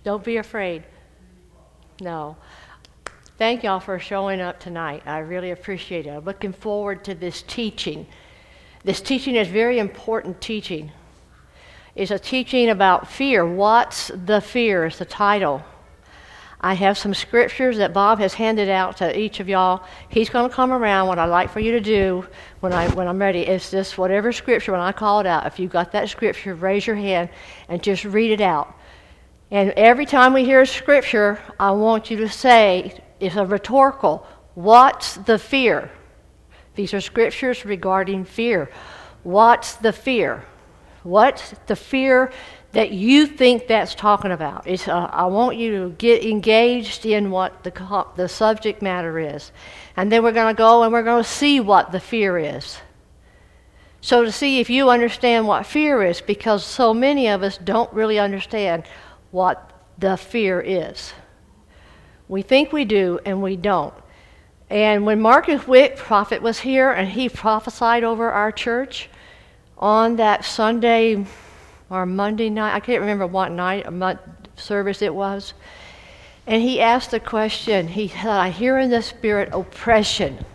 Don't be afraid. No. Thank y'all for showing up tonight. I really appreciate it. I'm looking forward to this teaching. This teaching is very important teaching. It's a teaching about fear. What's the fear is the title. I have some scriptures that Bob has handed out to each of y'all. He's going to come around. What I'd like for you to do when I'm ready is this, whatever scripture, when I call it out, if you've got that scripture, raise your hand and just read it out. And every time we hear a scripture, I want you to say, it's a rhetorical, what's the fear? These are scriptures regarding fear. What's the fear? What's the fear that you think that's talking about? I want you to get engaged in what the subject matter is. And then we're going to go and we're going to see what the fear is. So to see if you understand what fear is, because so many of us don't really understand what the fear is. We think we do and we don't. And when Marcus Wick, prophet, was here and he prophesied over our church on that Sunday or Monday night, I can't remember what night, service it was. And he asked the question, he said, I hear in the spirit oppression.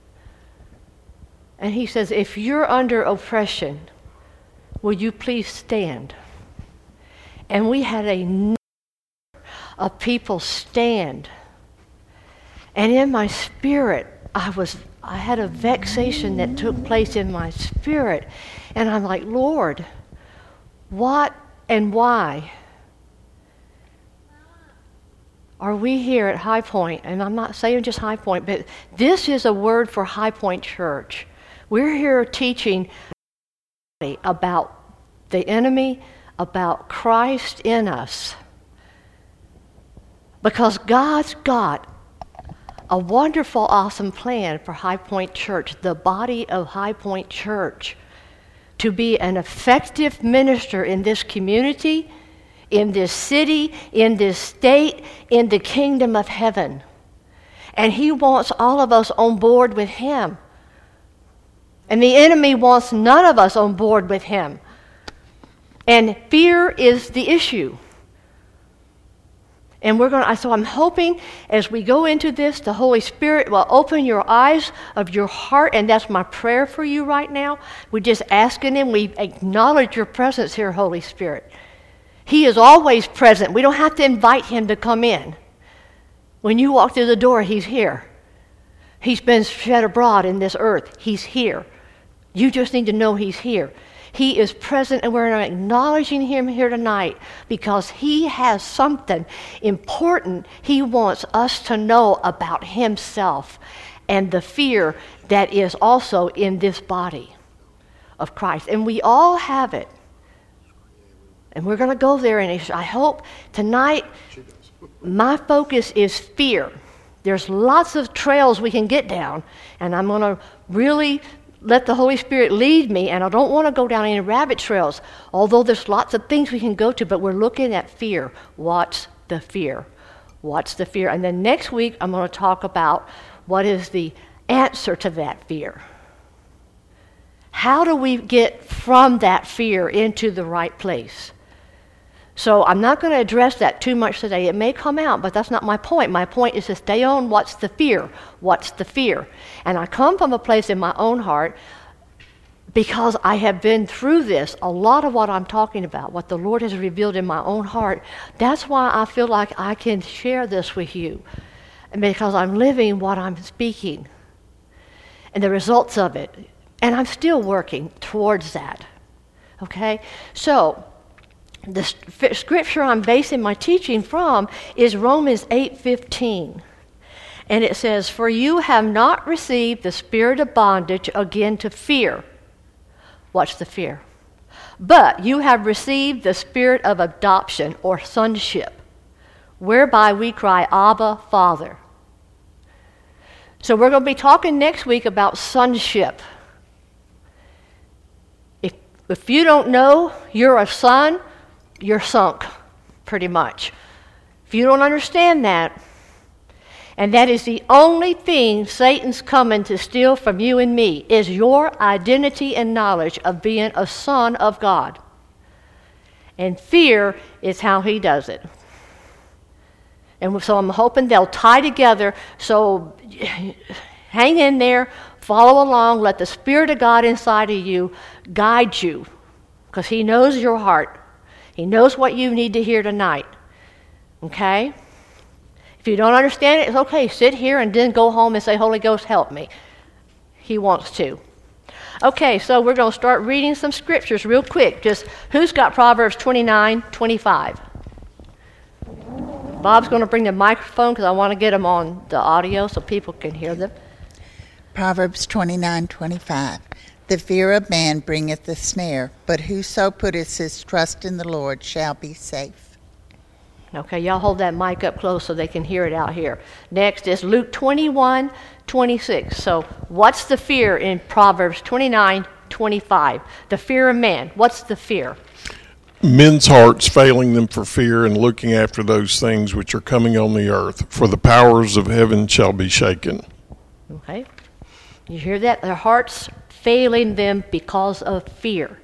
And he says, if you're under oppression, will you please stand? And we had a number of people stand. And in my spirit, I had a vexation that took place in my spirit. And I'm like, Lord, what and why are we here at High Point? And I'm not saying just High Point, but this is a word for High Point Church. We're here teaching about the enemy, about Christ in us. Because God's got a wonderful, awesome plan for High Point Church, the body of High Point Church, to be an effective minister in this community, in this city, in this state, in the kingdom of heaven. And He wants all of us on board with Him. And the enemy wants none of us on board with him. And fear is the issue. And so I'm hoping as we go into this, the Holy Spirit will open your eyes of your heart, and that's my prayer for you right now. We're just asking Him. We acknowledge your presence here, Holy Spirit. He is always present. We don't have to invite Him to come in. When you walk through the door, He's here. He's been shed abroad in this earth. He's here. You just need to know He's here. He is present, and we're acknowledging Him here tonight because He has something important He wants us to know about Himself and the fear that is also in this body of Christ. And we all have it. And we're going to go there, and I hope tonight my focus is fear. There's lots of trails we can get down, and I'm going to really let the Holy Spirit lead me, and I don't want to go down any rabbit trails, although there's lots of things we can go to, but we're looking at fear. What's the fear? What's the fear? And then next week, I'm going to talk about what is the answer to that fear. How do we get from that fear into the right place? So I'm not going to address that too much today. It may come out, but that's not my point. My point is to stay on what's the fear. What's the fear? And I come from a place in my own heart because I have been through this. A lot of what I'm talking about, what the Lord has revealed in my own heart, that's why I feel like I can share this with you. Because I'm living what I'm speaking and the results of it. And I'm still working towards that. Okay? So the scripture I'm basing my teaching from is Romans 8:15. And it says, "For you have not received the spirit of bondage again to fear." What's the fear? "But you have received the spirit of adoption or sonship, whereby we cry, Abba, Father." So we're going to be talking next week about sonship. If you don't know you're a son, you're sunk, pretty much. If you don't understand that, and that is the only thing Satan's coming to steal from you and me, is your identity and knowledge of being a son of God. And fear is how he does it. And so I'm hoping they'll tie together. So hang in there, follow along, let the Spirit of God inside of you guide you, because He knows your heart. He knows what you need to hear tonight. Okay? If you don't understand it, it's okay. Sit here and then go home and say, Holy Ghost, help me. He wants to. Okay, so we're going to start reading some scriptures real quick. Just who's got Proverbs 29:25? Bob's going to bring the microphone because I want to get them on the audio so people can hear them. Proverbs 29:25. The fear of man bringeth a snare, but whoso putteth his trust in the Lord shall be safe. Okay, y'all hold that mic up close so they can hear it out here. Next is Luke 21:26. So what's the fear in Proverbs 29:25? The fear of man. What's the fear? Men's hearts failing them for fear and looking after those things which are coming on the earth, for the powers of heaven shall be shaken. Okay. You hear that? Their hearts failing them because of fear.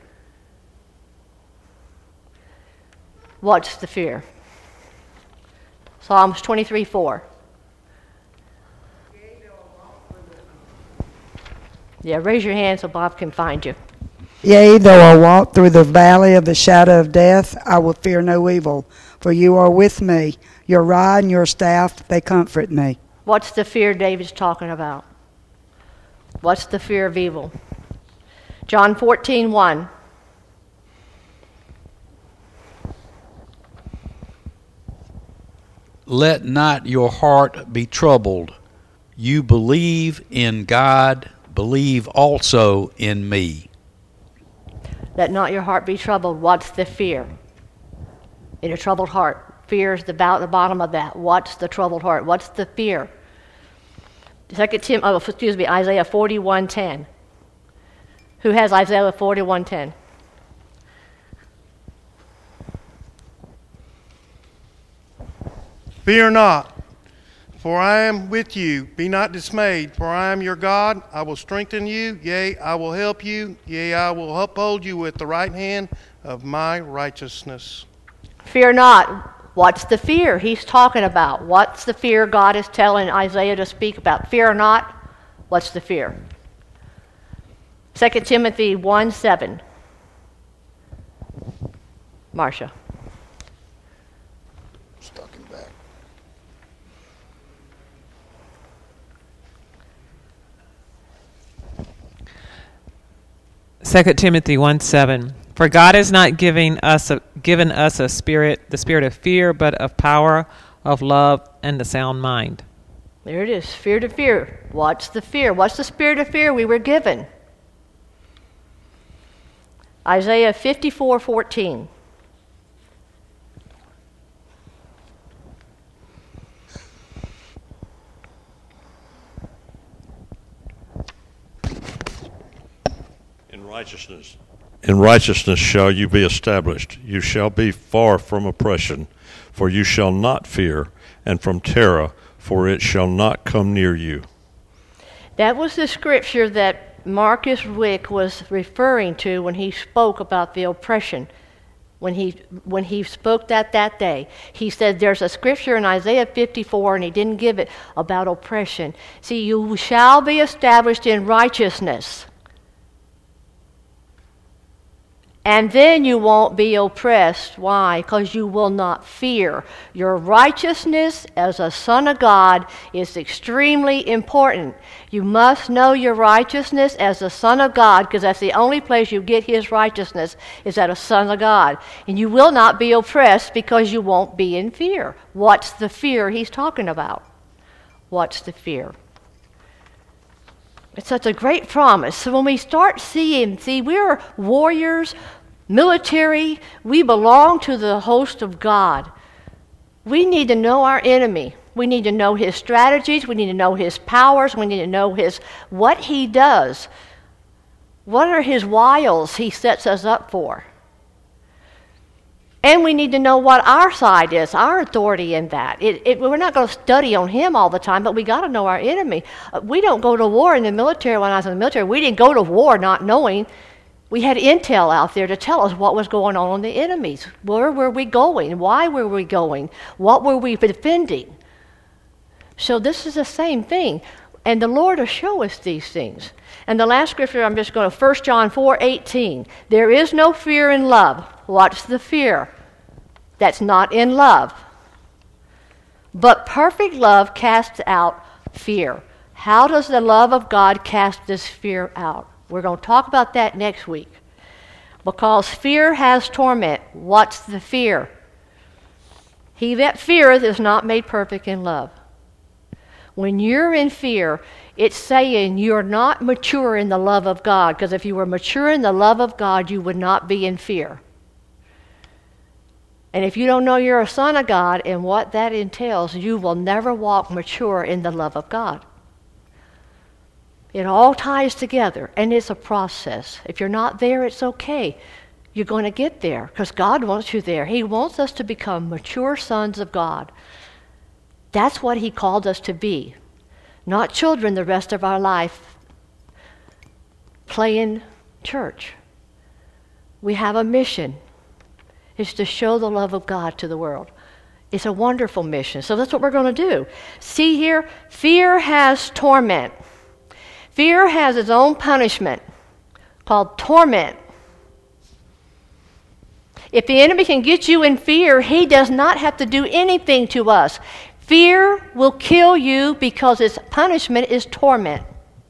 What's the fear? Psalms 23:4. Yeah, raise your hand so Bob can find you. Yea, though I walk through the valley of the shadow of death, I will fear no evil, for you are with me. Your rod and your staff, they comfort me. What's the fear David's talking about? What's the fear of evil? John 14:1. Let not your heart be troubled. You believe in God, believe also in me. Let not your heart be troubled. What's the fear? In a troubled heart. Fear is the bottom of that. What's the troubled heart? What's the fear? Isaiah 41:10. Who has Isaiah 41:10? Fear not, for I am with you. Be not dismayed, for I am your God. I will strengthen you. Yea, I will help you. Yea, I will uphold you with the right hand of my righteousness. Fear not. What's the fear he's talking about? What's the fear God is telling Isaiah to speak about? Fear not. What's the fear? 2 Timothy 1:7. Marcia. Stuck in back. Second Timothy 1:7. For God has not given us a spirit, the spirit of fear, but of power, of love, and a sound mind. There it is. Fear to fear. What's the fear? What's the spirit of fear we were given? Isaiah 54:14. In righteousness shall you be established. You shall be far from oppression, for you shall not fear, and from terror, for it shall not come near you. That was the scripture that Marcus Wick was referring to when he spoke about the oppression. When he spoke that day, he said there's a scripture in Isaiah 54, and he didn't give it, about oppression. See, you shall be established in righteousness. And then you won't be oppressed. Why? Because you will not fear. Your righteousness as a son of God is extremely important. You must know your righteousness as a son of God, because that's the only place you get His righteousness, is as a son of God. And you will not be oppressed because you won't be in fear. What's the fear he's talking about? What's the fear? It's such a great promise. So when we start seeing, we're warriors, military, we belong to the host of God. We need to know our enemy. We need to know his strategies. We need to know his powers. We need to know what he does. What are his wiles he sets us up for? And we need to know what our side is, our authority in that. We're not going to study on him all the time, but we got to know our enemy. We don't go to war in the military. When I was in the military, we didn't go to war not knowing We had intel out there to tell us what was going on the enemies. Where were we going? Why were we going? What were we defending? So this is the same thing. And the Lord will show us these things. And the last scripture, I'm just going to 1 John 4:18. There is no fear in love. What's the fear? That's not in love. But perfect love casts out fear. How does the love of God cast this fear out? We're going to talk about that next week. Because fear has torment. What's the fear? He that feareth is not made perfect in love. When you're in fear, it's saying you're not mature in the love of God. Because if you were mature in the love of God, you would not be in fear. And if you don't know you're a son of God and what that entails, you will never walk mature in the love of God. It all ties together, and it's a process. If you're not there, it's okay. You're going to get there because God wants you there. He wants us to become mature sons of God. That's what He called us to be. Not children the rest of our life playing church. We have a mission. It's to show the love of God to the world. It's a wonderful mission. So that's what we're going to do. See here, fear has torment. Fear has its own punishment called torment. If the enemy can get you in fear, he does not have to do anything to us. Fear will kill you because its punishment is torment.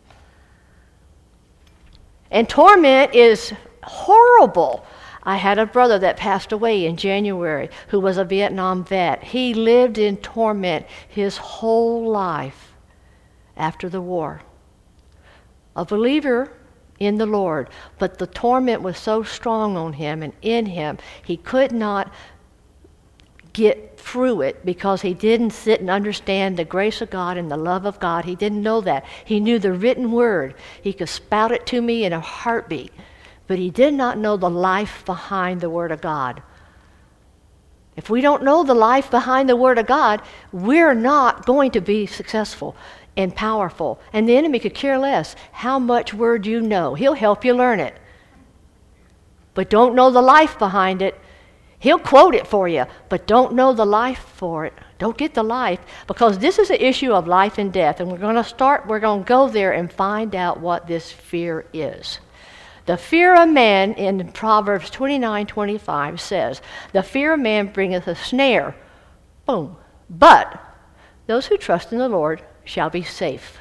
And torment is horrible. I had a brother that passed away in January who was a Vietnam vet. He lived in torment his whole life after the war. A believer in the Lord, but the torment was so strong on him and in him, he could not get through it because he didn't sit and understand the grace of God and the love of God. He didn't know that. He knew the written word. He could spout it to me in a heartbeat, but he did not know the life behind the Word of God. If we don't know the life behind the Word of God, we're not going to be successful and powerful. And the enemy could care less how much word you know. He'll help you learn it. But don't know the life behind it. He'll quote it for you, but don't know the life for it. Don't get the life, because this is an issue of life and death. And we're going to go there and find out what this fear is. The fear of man in Proverbs 29:25 says, the fear of man bringeth a snare. Boom. But those who trust in the Lord shall be safe.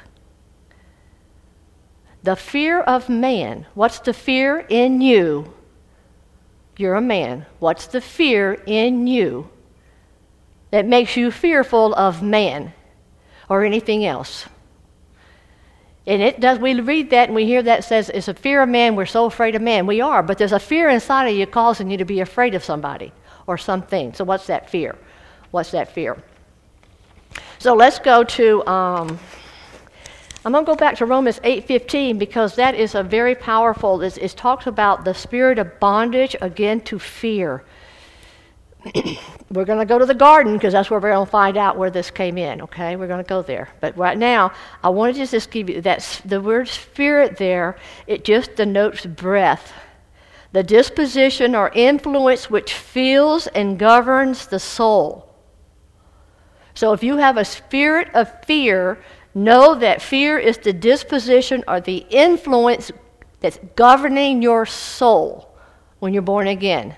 The fear of man. What's the fear in you? You're a man. What's the fear in you that makes you fearful of man or anything else? And it does. We read that and we hear that it says it's a fear of man. We're so afraid of man. We are, but there's a fear inside of you causing you to be afraid of somebody or something. So what's that fear? What's that fear? So let's go to, I'm going to go back to Romans 8:15 because that is a very powerful, it talks about the spirit of bondage, again, to fear. We're going to go to the garden because that's where we're going to find out where this came in, okay? We're going to go there. But right now, I wanted to just give you that the word spirit there, it just denotes breath. The disposition or influence which fills and governs the soul. So if you have a spirit of fear, know that fear is the disposition or the influence that's governing your soul when you're born again.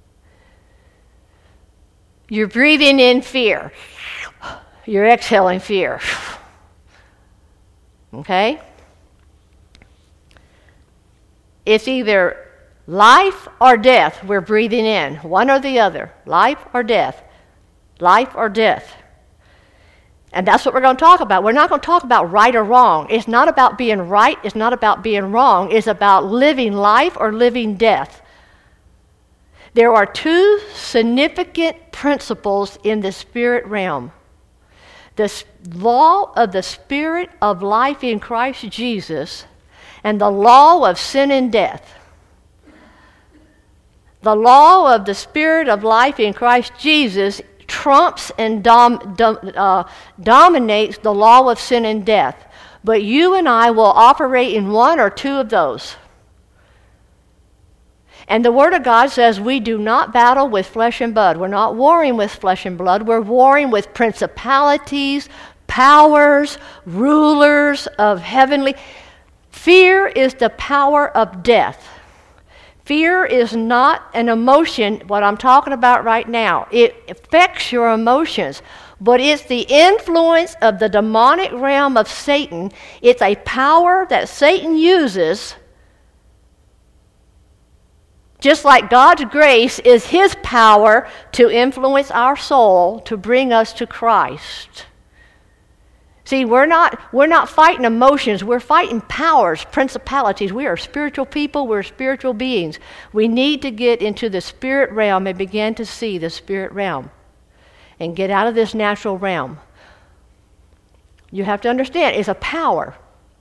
You're breathing in fear. You're exhaling fear. Okay? It's either life or death we're breathing in, one or the other. Life or death. Life or death. And that's what we're going to talk about. We're not going to talk about right or wrong. It's not about being right. It's not about being wrong. It's about living life or living death. There are two significant principles in the spirit realm. The law of the spirit of life in Christ Jesus and the law of sin and death. The law of the spirit of life in Christ Jesus trumps and dominates the law of sin and death. But you and I will operate in one or two of those. And the Word of God says we do not battle with flesh and blood. We're not warring with flesh and blood. We're warring with principalities, powers, rulers of heavenly. Fear is the power of death. Fear is not an emotion, what I'm talking about right now. It affects your emotions, but it's the influence of the demonic realm of Satan. It's a power that Satan uses, just like God's grace is his power to influence our soul to bring us to Christ. See, we're not fighting emotions. We're fighting powers, principalities. We are spiritual people. We're spiritual beings. We need to get into the spirit realm and begin to see the spirit realm and get out of this natural realm. You have to understand, it's a power.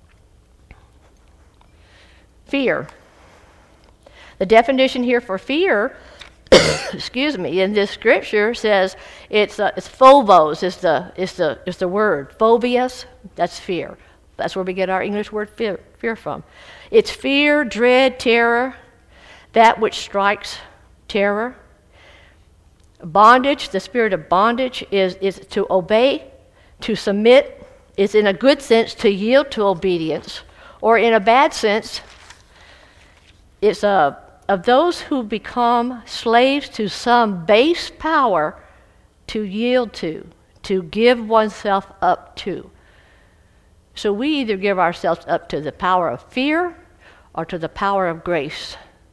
Fear. The definition here for fear, excuse me, in this scripture says it's phobos is the word. Phobias, that's fear. That's where we get our English word fear from. It's fear, dread, terror, that which strikes terror. Bondage, the spirit of bondage is to obey, to submit, is in a good sense to yield to obedience, or in a bad sense, it's of those who become slaves to some base power to yield to give oneself up to. So we either give ourselves up to the power of fear or to the power of grace.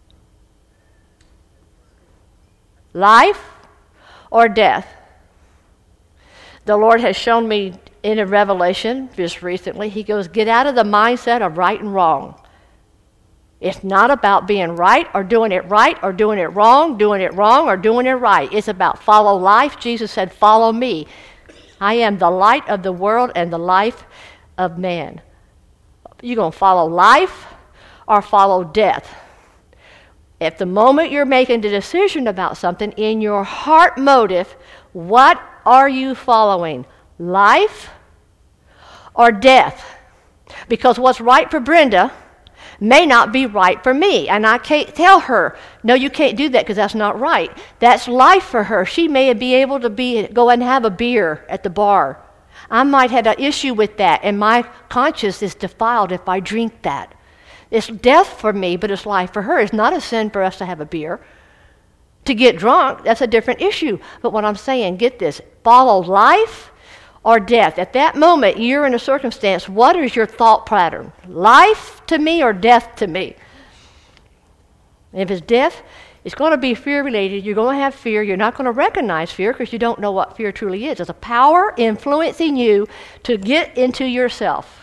Life or death. The Lord has shown me in a revelation just recently, he goes, get out of the mindset of right and wrong. It's not about being right or doing it wrong, doing it wrong or doing it right. It's about follow life. Jesus said, follow me. I am the light of the world and the life of man. You're going to follow life or follow death. At the moment you're making the decision about something, in your heart motive, what are you following? Life or death? Because what's right for Brenda may not be right for me. And I can't tell her, no, you can't do that because that's not right. That's life for her. She may be able to go and have a beer at the bar. I might have an issue with that, and my conscience is defiled if I drink that. It's death for me, but it's life for her. It's not a sin for us to have a beer. To get drunk, that's a different issue. But what I'm saying, get this, follow life or death. At that moment, you're in a circumstance, what is your thought pattern? Life to me or death to me? And if it's death, it's going to be fear-related. You're going to have fear. You're not going to recognize fear because you don't know what fear truly is. It's a power influencing you to get into yourself.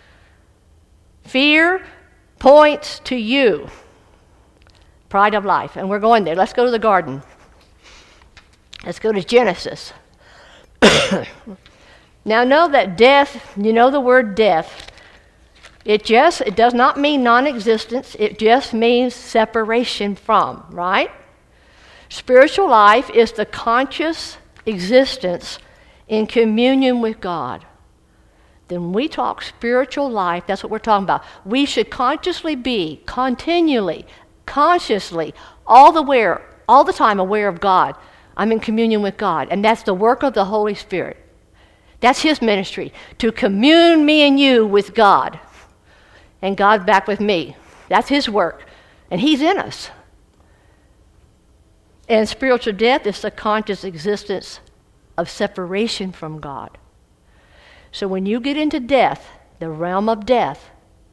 Fear points to you. Pride of life. And we're going there. Let's go to the garden. Let's go to Genesis. Now know that death, you know the word death, it does not mean non-existence, it just means separation from, right? Spiritual life is the conscious existence in communion with God. Then we talk spiritual life, that's what we're talking about. We should consciously be, continually, consciously, all the time aware of God. I'm in communion with God, and that's the work of the Holy Spirit. That's his ministry, to commune me and you with God, and God back with me. That's his work, and he's in us. And spiritual death is the conscious existence of separation from God. So when you get into death, the realm of death,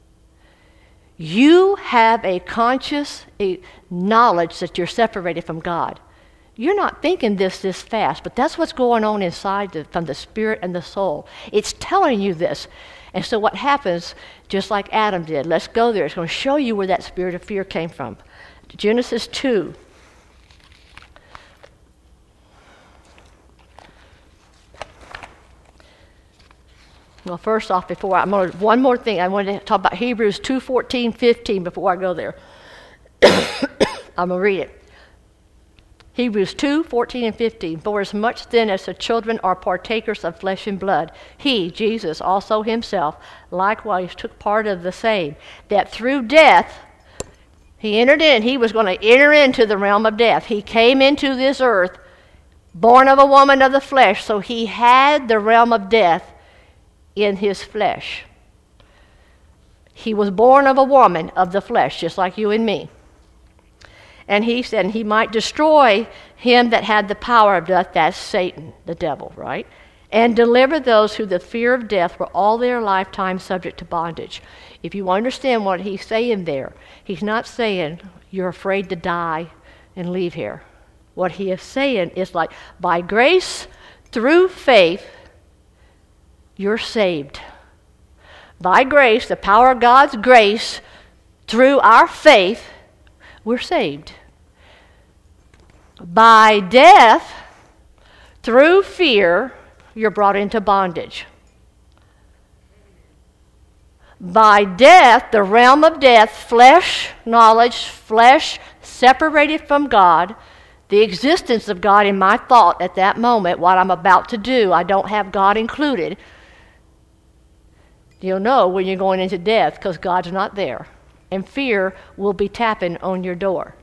you have a conscious knowledge that you're separated from God. You're not thinking this fast, but that's what's going on inside from the spirit and the soul. It's telling you this. And so what happens, just like Adam did, let's go there. It's going to show you where that spirit of fear came from. Genesis 2. Well, first off, one more thing. I want to talk about Hebrews 2:14-15 before I go there. I'm going to read it. Hebrews 2:14-15. For as much then as the children are partakers of flesh and blood, he, Jesus, also himself, likewise took part of the same, that through death He entered in. He was going to enter into the realm of death. He came into this earth, born of a woman of the flesh, so he had the realm of death in his flesh. He was born of a woman of the flesh, just like you and me. And he said he might destroy him that had the power of death, that's Satan, the devil, right? And deliver those who the fear of death were all their lifetime subject to bondage. If you understand what he's saying there, he's not saying you're afraid to die and leave here. What he is saying is like, by grace, through faith, you're saved. By grace, the power of God's grace, through our faith, we're saved. By death, through fear, you're brought into bondage. By death, the realm of death, flesh, knowledge, flesh separated from God, the existence of God in my thought at that moment, what I'm about to do, I don't have God included. You'll know when you're going into death because God's not there. And fear will be tapping on your door.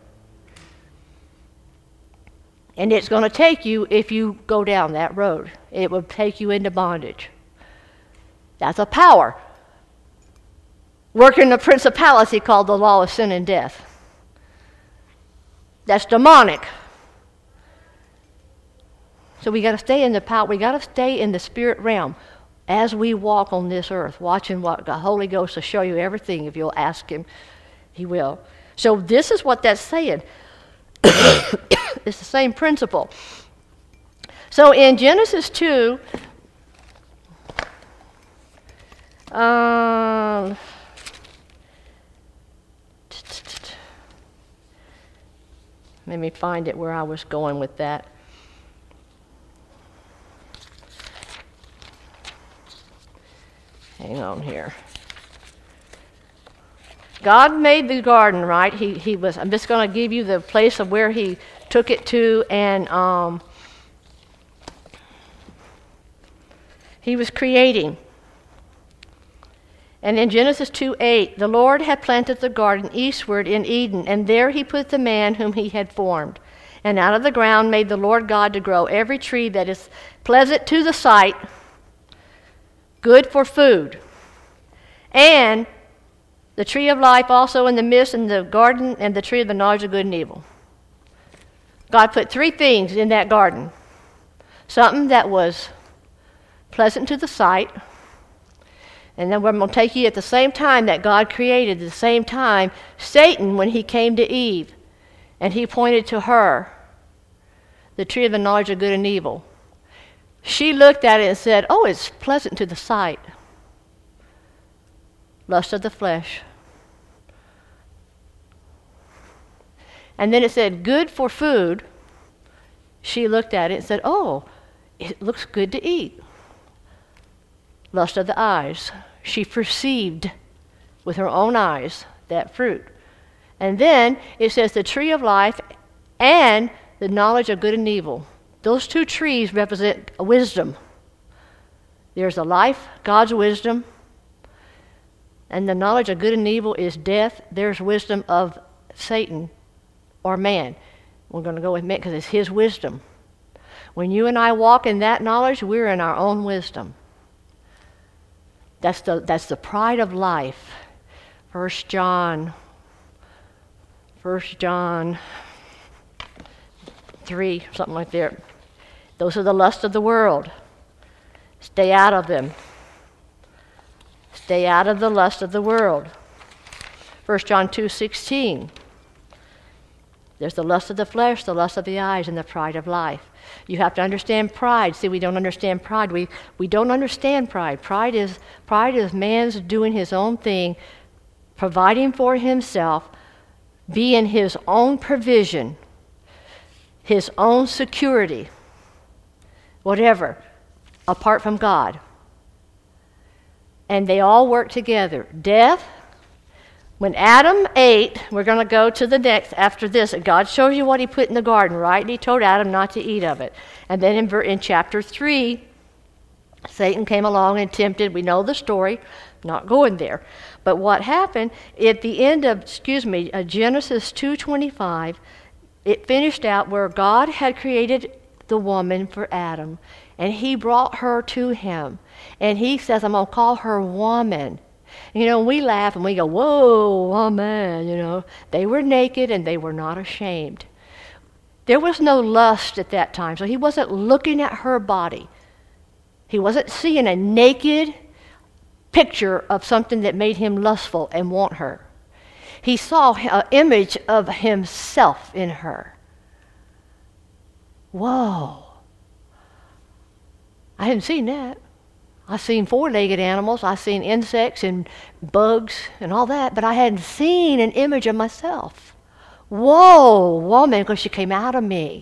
And it's going to take you, if you go down that road, it will take you into bondage. That's a power. Working a principality called the law of sin and death. That's demonic. So we got to stay in the power. We got to stay in the spirit realm as we walk on this earth, watching what the Holy Ghost will show you everything. If you'll ask Him, He will. So this is what that's saying. It's the same principle. So in Genesis 2, let me find it where I was going with that. Hang on here. God made the garden, right? He was. I'm just going to give you the place of where He took it to, and He was creating. And in Genesis 2:8, the Lord had planted the garden eastward in Eden, and there He put the man whom He had formed. And out of the ground made the Lord God to grow every tree that is pleasant to the sight, good for food, and the tree of life also in the midst in the garden, and the tree of the knowledge of good and evil. God put three things in that garden. Something that was pleasant to the sight. And then we're going to take you at the same time that God created, at the same time, Satan, when he came to Eve, and he pointed to her, the tree of the knowledge of good and evil. She looked at it and said, oh, it's pleasant to the sight. Lust of the flesh. And then it said, good for food. She looked at it and said, oh, it looks good to eat. Lust of the eyes. She perceived with her own eyes that fruit. And then it says the tree of life and the knowledge of good and evil. Those two trees represent wisdom. There's the life, God's wisdom, and the knowledge of good and evil is death. There's wisdom of Satan or man. We're going to go with man because it's his wisdom. When you and I walk in that knowledge, we're in our own wisdom. That's the pride of life. 1 John 3, something like that. Those are the lusts of the world. Stay out of them. Stay out of the lust of the world. 1 John 2:16. There's the lust of the flesh, the lust of the eyes, and the pride of life. You have to understand pride. See, we don't understand pride. We don't understand pride. Pride is man's doing his own thing, providing for himself, being his own provision, his own security, whatever, apart from God. And they all work together. Death. When Adam ate, we're going to go to the next after this. God shows you what He put in the garden, right? And He told Adam not to eat of it. And then in chapter 3, Satan came along and tempted. We know the story. Not going there. But what happened at the end of, Genesis 2:25, it finished out where God had created the woman for Adam, and he brought her to him. And he says, I'm going to call her woman. You know, we laugh and we go, whoa, woman, you know. They were naked and they were not ashamed. There was no lust at that time, so he wasn't looking at her body. He wasn't seeing a naked picture of something that made him lustful and want her. He saw an image of himself in her. Whoa. I hadn't seen that. I've seen four-legged animals. I've seen insects and bugs and all that, but I hadn't seen an image of myself. Whoa, woman, because she came out of me.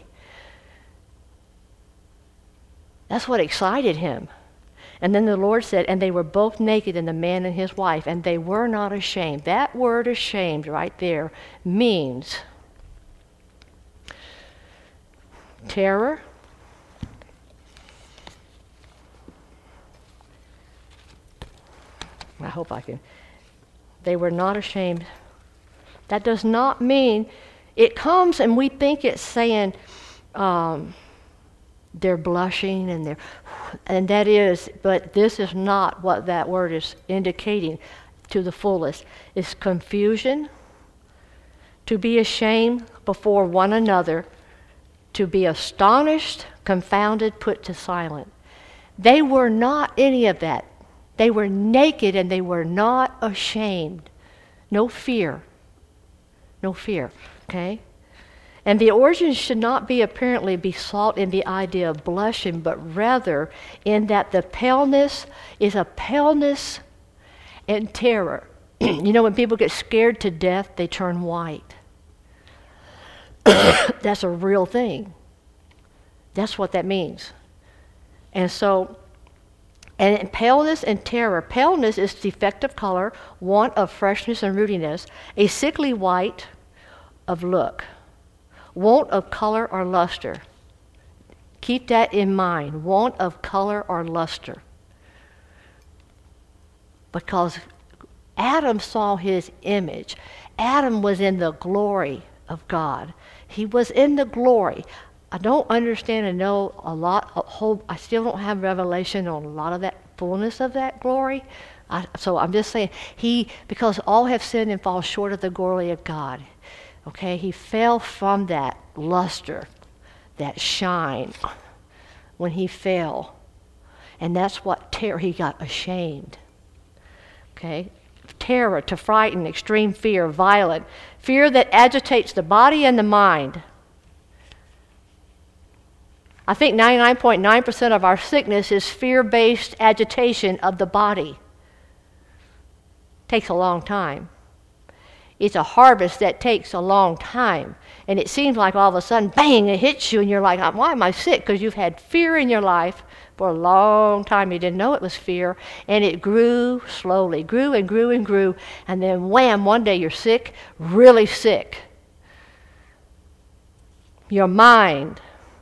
That's what excited him. And then the Lord said, and they were both naked, and the man and his wife, and they were not ashamed. That word ashamed right there means terror, I hope I can. They were not ashamed. That does not mean, it comes and we think it's saying they're blushing and that is, but this is not what that word is indicating to the fullest. It's confusion, to be ashamed before one another, to be astonished, confounded, put to silence. They were not any of that. They were naked and they were not ashamed. No fear. No fear, okay? And the origin should not be apparently be sought in the idea of blushing, but rather in that the paleness is a paleness and terror. You know, when people get scared to death, they turn white. That's a real thing. That's what that means. And so, and paleness and terror. Paleness is defective color, want of freshness and rootiness, a sickly white of look, want of color or luster. Keep that in mind, want of color or luster. Because Adam saw his image. Adam was in the glory of God. He was in the glory. I don't understand and know a lot. I still don't have revelation on a lot of that fullness of that glory. So I'm just saying, because all have sinned and fall short of the glory of God. Okay, he fell from that luster, that shine, when he fell. And that's what terror, he got ashamed. Okay, terror, to frighten, extreme fear, violent, fear that agitates the body and the mind. I think 99.9% of our sickness is fear-based agitation of the body. Takes a long time. It's a harvest that takes a long time. And it seems like all of a sudden, bang, it hits you and you're like, why am I sick? Because you've had fear in your life for a long time. You didn't know it was fear. And it grew slowly, grew and grew and grew. And then wham, one day you're sick, really sick. Your mind,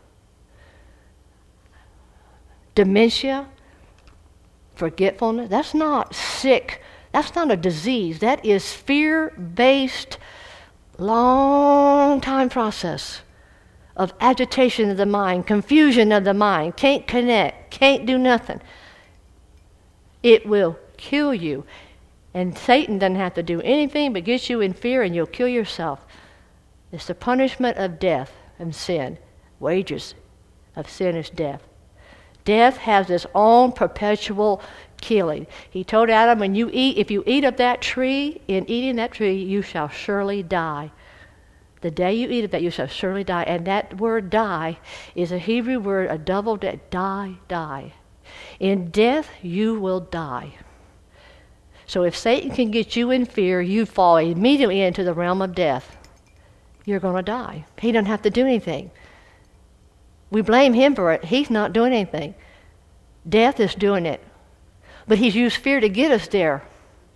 dementia, forgetfulness, that's not sick. That's not a disease. That is fear-based, long-time process of agitation of the mind, confusion of the mind, can't connect, can't do nothing. It will kill you. And Satan doesn't have to do anything but get you in fear and you'll kill yourself. It's the punishment of death and sin. Wages of sin is death. Death has its own perpetual killing. He told Adam, if you eat of that tree, in eating that tree, you shall surely die. The day you eat of that, you shall surely die. And that word die is a Hebrew word, a double die. In death, you will die. So if Satan can get you in fear, you fall immediately into the realm of death. You're going to die. He doesn't have to do anything. We blame him for it. He's not doing anything. Death is doing it. But he's used fear to get us there.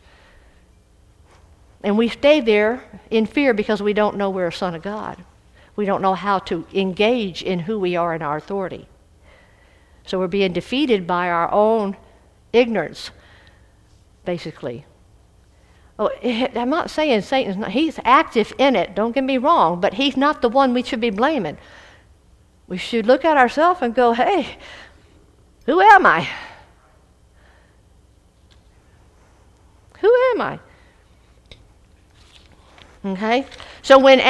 And we stay there in fear because we don't know we're a son of God. We don't know how to engage in who we are in our authority. So we're being defeated by our own ignorance, basically. Oh, I'm not saying Satan's not, he's active in it, don't get me wrong, but he's not the one we should be blaming. We should look at ourselves and go, hey, who am I? Who am I? Okay? So when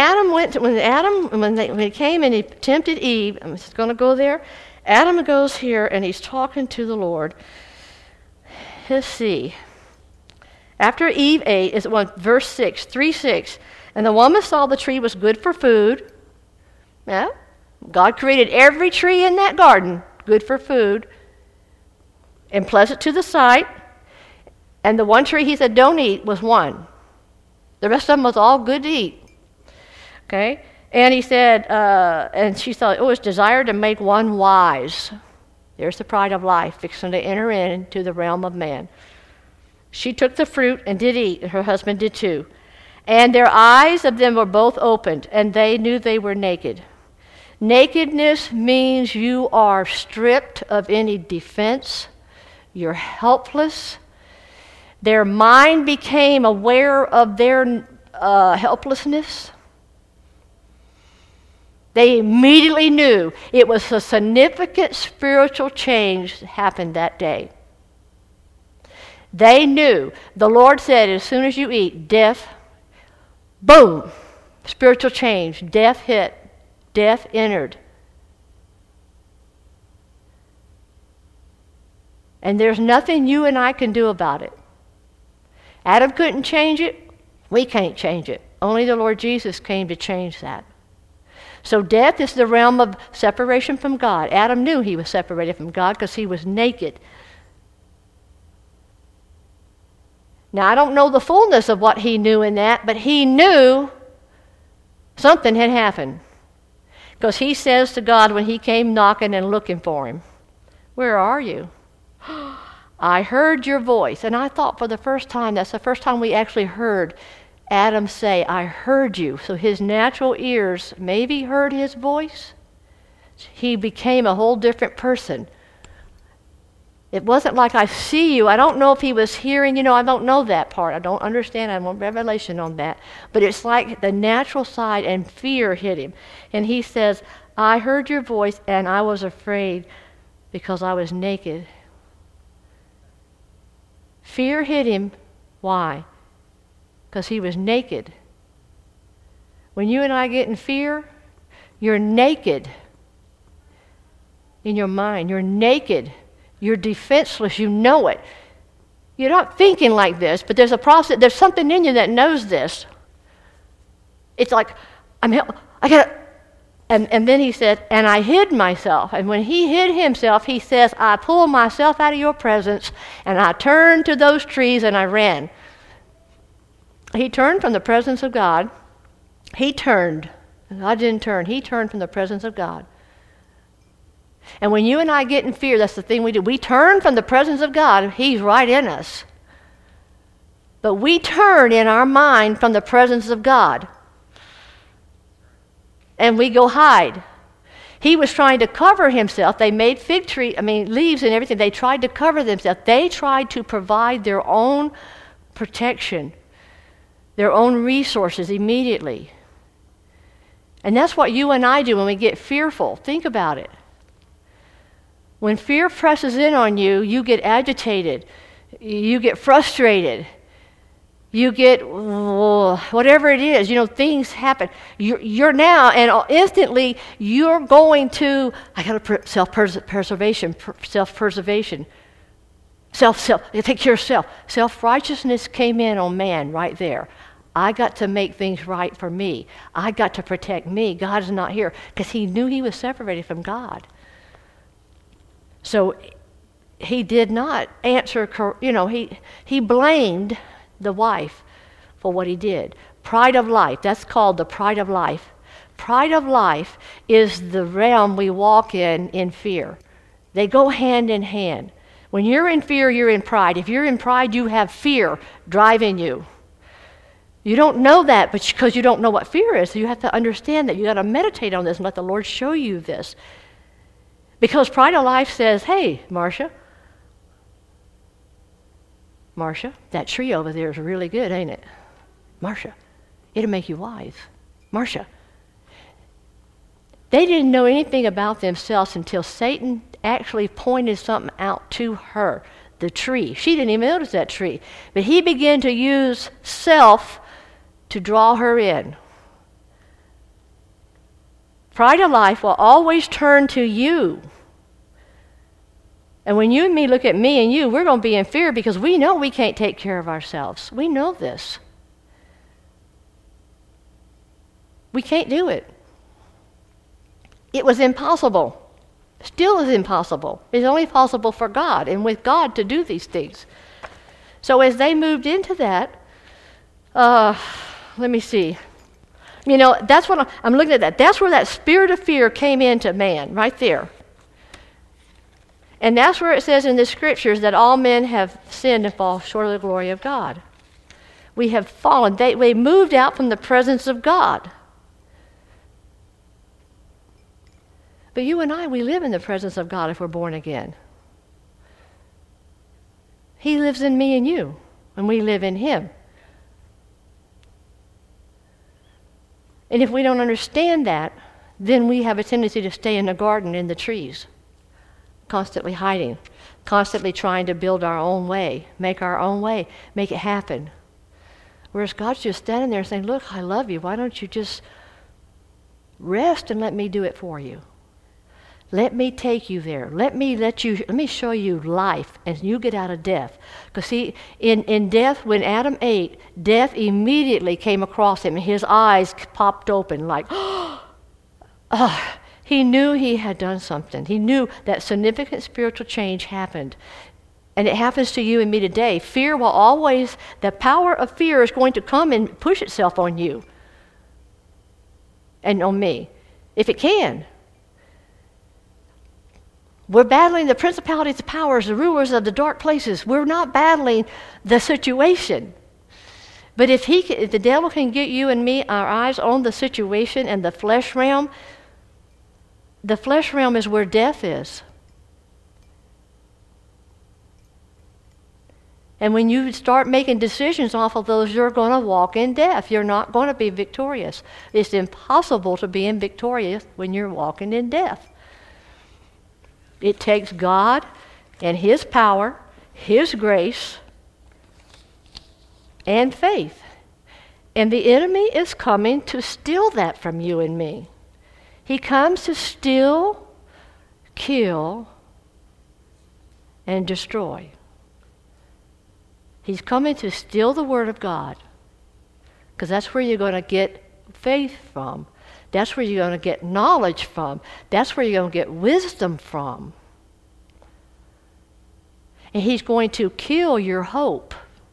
he came and he tempted Eve, I'm just going to go there. Adam goes here and he's talking to the Lord. Let's see. After Eve ate, is verse 6, 3:6, and the woman saw the tree was good for food. Yeah, God created every tree in that garden good for food and pleasant to the sight. And the one tree he said don't eat was one. The rest of them was all good to eat. Okay? And he said, and she thought, it's desired to make one wise. There's the pride of life, fixing to enter into the realm of man. She took the fruit and did eat, and her husband did too. And their eyes of them were both opened, and they knew they were naked. Nakedness means you are stripped of any defense. You're helpless. Their mind became aware of their helplessness. They immediately knew it was a significant spiritual change that happened that day. They knew. The Lord said, as soon as you eat, death, boom, spiritual change. Death hit. Death entered. And there's nothing you and I can do about it. Adam couldn't change it. We can't change it. Only the Lord Jesus came to change that. So death is the realm of separation from God. Adam knew he was separated from God because he was naked. Now, I don't know the fullness of what he knew in that, but he knew something had happened. Because he says to God when he came knocking and looking for him, "Where are you?" "I heard your voice." And I thought for the first time, that's the first time we actually heard Adam say, "I heard you." So his natural ears maybe heard his voice. He became a whole different person. It wasn't like, "I see you." I don't know if he was hearing, I don't know that part. I don't understand. I want revelation on that. But it's like the natural side, and fear hit him. And he says, "I heard your voice and I was afraid because I was naked." Fear hit him. Why? Because he was naked. When you and I get in fear, you're naked in your mind. You're naked. You're defenseless. You know it. You're not thinking like this, but there's a process. There's something in you that knows this. It's like, I got to. And then he said, "And I hid myself." And when he hid himself, he says, "I pulled myself out of your presence, and I turned to those trees and I ran." He turned from the presence of God. He turned. God didn't turn. He turned from the presence of God. And when you and I get in fear, that's the thing we do. We turn from the presence of God. He's right in us. But we turn in our mind from the presence of God. And we go hide. He was trying to cover himself. They made leaves and everything. They tried to cover themselves. They tried to provide their own protection, their own resources immediately. And that's what you and I do when we get fearful. Think about it. When fear presses in on you, you get agitated. You get frustrated. You get whatever it is. Things happen. You're now, and instantly, you're going to, I got to self-preservation. Take care of self. Self-righteousness came in on man right there. I got to make things right for me. I got to protect me. God is not here. Because he knew he was separated from God. So he did not answer, he blamed the wife for what he did. Pride of life, that's called the pride of life. Pride of life is the realm we walk in fear. They go hand in hand. When you're in fear, you're in pride. If you're in pride, you have fear driving you. You don't know that, but because you don't know what fear is, so you have to understand that. You got to meditate on this and let the Lord show you this. Because pride of life says, "Hey, Marcia, Marcia, that tree over there is really good, ain't it? Marcia, it'll make you wise. Marcia. They didn't know anything about themselves until Satan actually pointed something out to her, the tree. She didn't even notice that tree. But he began to use self to draw her in. Pride of life will always turn to you. And when you and me look at me and you, we're going to be in fear because we know we can't take care of ourselves. We know this. We can't do it. It was impossible. Still is impossible. It's only possible for God and with God to do these things. So as they moved into that, let me see. You know, that's what I'm looking at that. That's where that spirit of fear came into man, right there. And that's where it says in the scriptures that all men have sinned and fall short of the glory of God. We have fallen. They moved out from the presence of God. But you and I, we live in the presence of God if we're born again. He lives in me and you, and we live in Him. And if we don't understand that, then we have a tendency to stay in the garden in the trees, constantly hiding, constantly trying to build our own way, make it happen. Whereas God's just standing there saying, look, I love you. Why don't you just rest and let me do it for you? Let me take you there. Let me show you life, and you get out of death. Because see, in death, when Adam ate, death immediately came across him, and his eyes popped open like, he knew he had done something. He knew that significant spiritual change happened. And it happens to you and me today. Fear will always, the power of fear is going to come and push itself on you and on me, if it can. We're battling the principalities, the powers, the rulers of the dark places. We're not battling the situation. But if the devil can get you and me, our eyes on the situation and the flesh realm is where death is. And when you start making decisions off of those, you're going to walk in death. You're not going to be victorious. It's impossible to be victorious when you're walking in death. It takes God and His power, His grace, and faith. And the enemy is coming to steal that from you and me. He comes to steal, kill, and destroy. He's coming to steal the Word of God, because that's where you're going to get faith from. That's where you're going to get knowledge from. That's where you're going to get wisdom from. And he's going to kill your hope.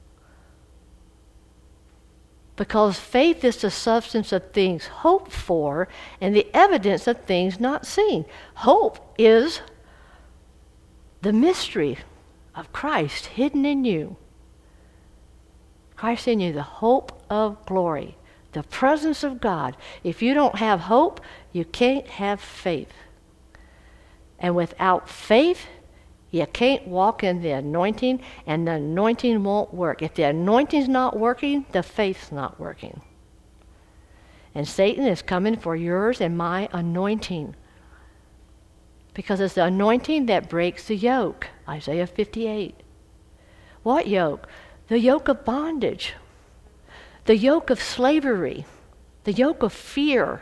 Because faith is the substance of things hoped for and the evidence of things not seen. Hope is the mystery of Christ hidden in you. Christ in you, the hope of glory. The presence of God. If you don't have hope, you can't have faith. And without faith, you can't walk in the anointing, and the anointing won't work. If the anointing's not working, the faith's not working. And Satan is coming for yours and my anointing. Because it's the anointing that breaks the yoke. Isaiah 58. What yoke? The yoke of bondage. The yoke of slavery, the yoke of fear.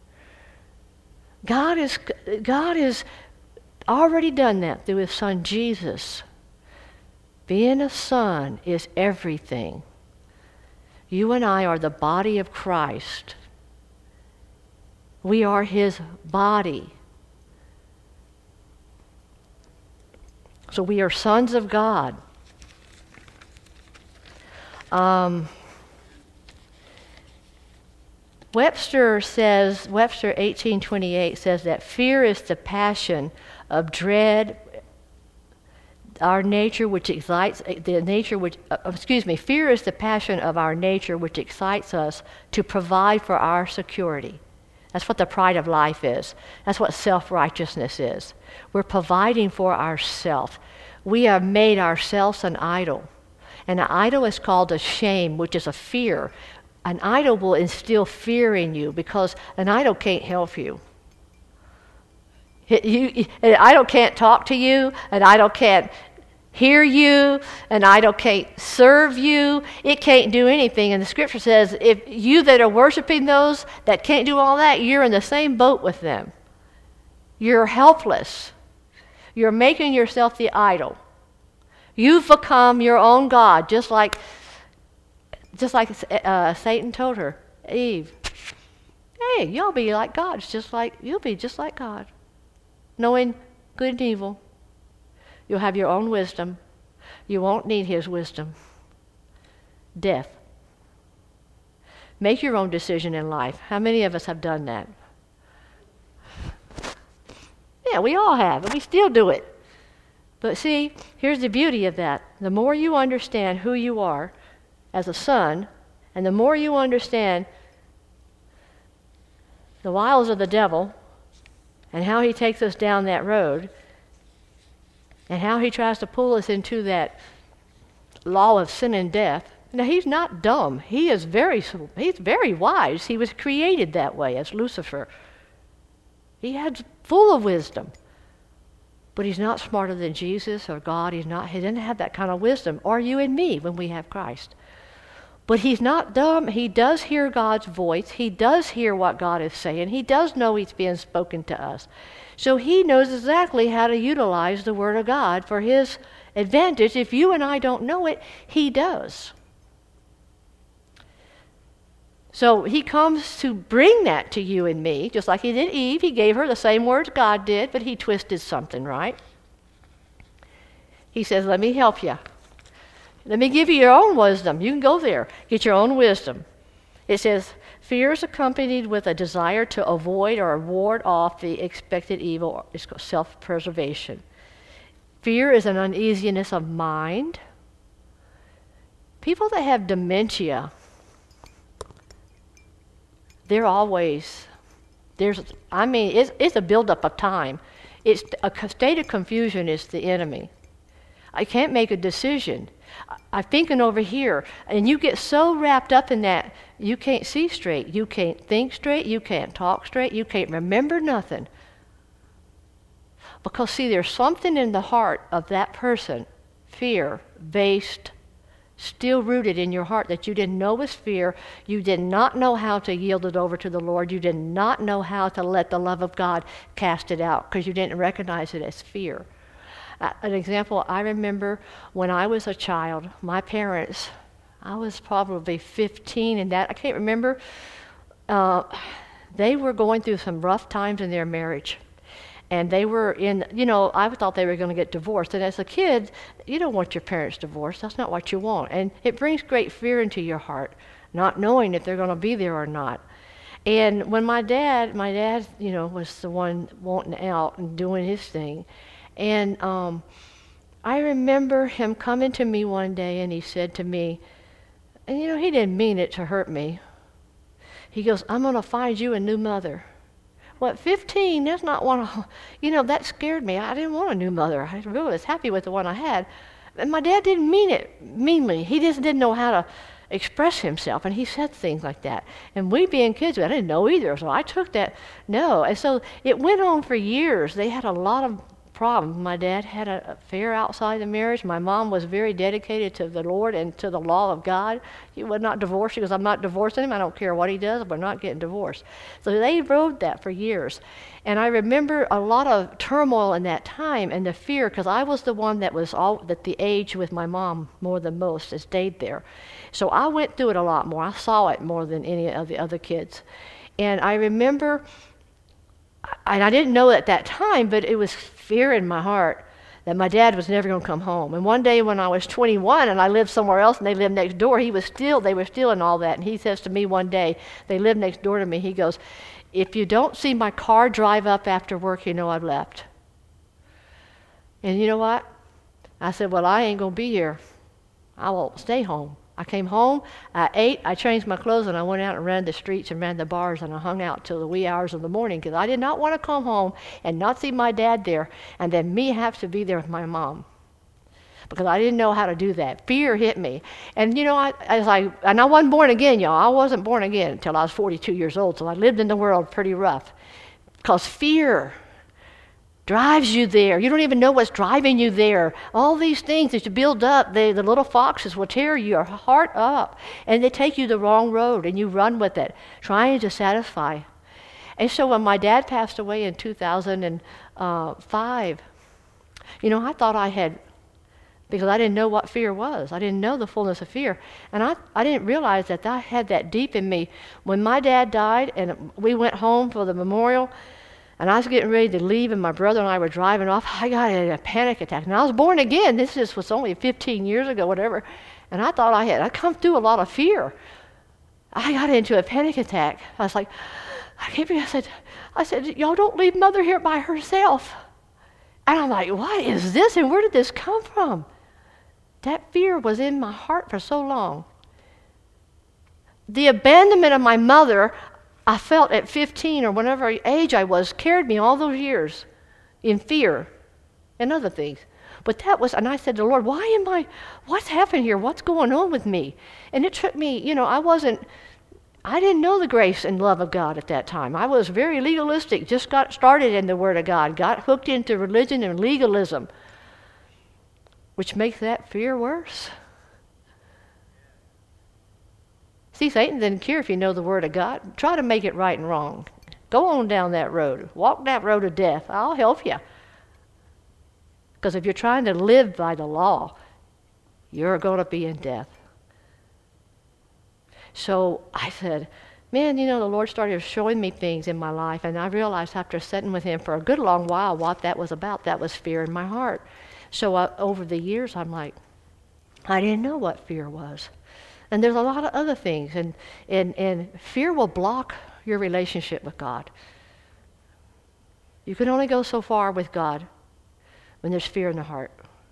God has already done that through His Son Jesus. Being a son is everything. You and I are the body of Christ. We are His body. So we are sons of God. Webster 1828 says that fear is the passion of dread, our nature which excites fear is the passion of our nature which excites us to provide for our security. That's what the pride of life is. That's what self-righteousness is. We're providing for ourselves. We have made ourselves an idol. And an idol is called a shame, which is a fear. An idol will instill fear in you because an idol can't help you. An idol can't talk to you. An idol can't hear you. An idol can't serve you. It can't do anything. And the scripture says, if you that are worshiping those that can't do all that, you're in the same boat with them. You're helpless. You're making yourself the idol. You've become your own God, just like Satan told her, Eve, hey, you'll be like God. You'll be just like God, knowing good and evil. You'll have your own wisdom. You won't need his wisdom. Death. Make your own decision in life. How many of us have done that? Yeah, we all have, and we still do it. But see, here's the beauty of that. The more you understand who you are as a son, and the more you understand the wiles of the devil and how he takes us down that road and how he tries to pull us into that law of sin and death. Now, he's not dumb. He's very wise. He was created that way as Lucifer. He had full of wisdom. But he's not smarter than Jesus or God. He doesn't have that kind of wisdom, or you and me when we have Christ. But he's not dumb. He does hear God's voice. He does hear what God is saying. He does know he's being spoken to us. So he knows exactly how to utilize the Word of God for his advantage. If you and I don't know it, he does. So he comes to bring that to you and me, just like he did Eve. He gave her the same words God did, but he twisted something, right? He says, let me help you. Let me give you your own wisdom. You can go there, get your own wisdom. It says, fear is accompanied with a desire to avoid or ward off the expected evil. It's called self-preservation. Fear is an uneasiness of mind. People that have dementia, they're always, it's a buildup of time. It's a state of confusion is the enemy. I can't make a decision. I'm thinking over here, and you get so wrapped up in that, you can't see straight, you can't think straight, you can't talk straight, you can't remember nothing. Because, see, there's something in the heart of that person, fear-based, still rooted in your heart that you didn't know was fear. You did not know how to yield it over to the Lord. You did not know how to let the love of God cast it out because you didn't recognize it as fear. An example, I remember when I was a child, my parents, I was probably 15 and that, I can't remember, they were going through some rough times in their marriage. And they were I thought they were going to get divorced. And as a kid, you don't want your parents divorced. That's not what you want. And it brings great fear into your heart, not knowing if they're going to be there or not. And when my dad, was the one wanting out and doing his thing. And I remember him coming to me one day and he said to me, and he didn't mean it to hurt me. He goes, I'm going to find you a new mother. Well, at 15, that's not one of, that scared me. I didn't want a new mother. I really was happy with the one I had. And my dad didn't mean it meanly. He just didn't know how to express himself, and he said things like that. And we being kids, I didn't know either, so I took that, no. And so it went on for years. They had a lot of problems. My dad had an affair outside the marriage. My mom was very dedicated to the Lord and to the law of God. She was not divorced. She goes, I'm not divorcing him. I don't care what he does. We're not getting divorced. So they rode that for years. And I remember a lot of turmoil in that time and the fear, because I was the one that was at the age with my mom more than most that stayed there. So I went through it a lot more. I saw it more than any of the other kids. And I remember, and I didn't know at that time, but it was fear in my heart that my dad was never going to come home. And one day when I was 21 and I lived somewhere else and they lived next door, they were still in all that. And he says to me one day, they lived next door to me, he goes, if you don't see my car drive up after work, you know I've left. And you know what? I said, well, I ain't going to be here. I will stay home. I came home, I ate, I changed my clothes, and I went out and ran the streets and ran the bars, and I hung out till the wee hours of the morning because I did not want to come home and not see my dad there and then me have to be there with my mom. because I didn't know how to do that. Fear hit me. And, I wasn't born again, y'all. I wasn't born again until I was 42 years old, so I lived in the world pretty rough. Because fear drives you there. You don't even know what's driving you there. All these things that you build up, the little foxes will tear your heart up, and they take you the wrong road, and you run with it, trying to satisfy. And so when my dad passed away in 2005, I thought I had, because I didn't know what fear was. I didn't know the fullness of fear. And I didn't realize that I had that deep in me. When my dad died and we went home for the memorial, and I was getting ready to leave, and my brother and I were driving off, I got a panic attack. And I was born again. This was only 15 years ago, whatever. And I thought I come through a lot of fear. I got into a panic attack. I was like, I said, y'all don't leave Mother here by herself. And I'm like, what is this? And where did this come from? That fear was in my heart for so long. The abandonment of my mother, I felt at 15 or whatever age I was, carried me all those years in fear and other things. But and I said to the Lord, what's happened here? What's going on with me? And it took me, I didn't know the grace and love of God at that time. I was very legalistic, just got started in the Word of God, got hooked into religion and legalism, which makes that fear worse. See, Satan doesn't care if you know the Word of God. Try to make it right and wrong. Go on down that road. Walk that road of death. I'll help you. Because if you're trying to live by the law, you're going to be in death. So I said, man, the Lord started showing me things in my life, and I realized after sitting with Him for a good long while what that was about. That was fear in my heart. So over the years, I'm like, I didn't know what fear was. And there's a lot of other things, and fear will block your relationship with God. You can only go so far with God when there's fear in the heart.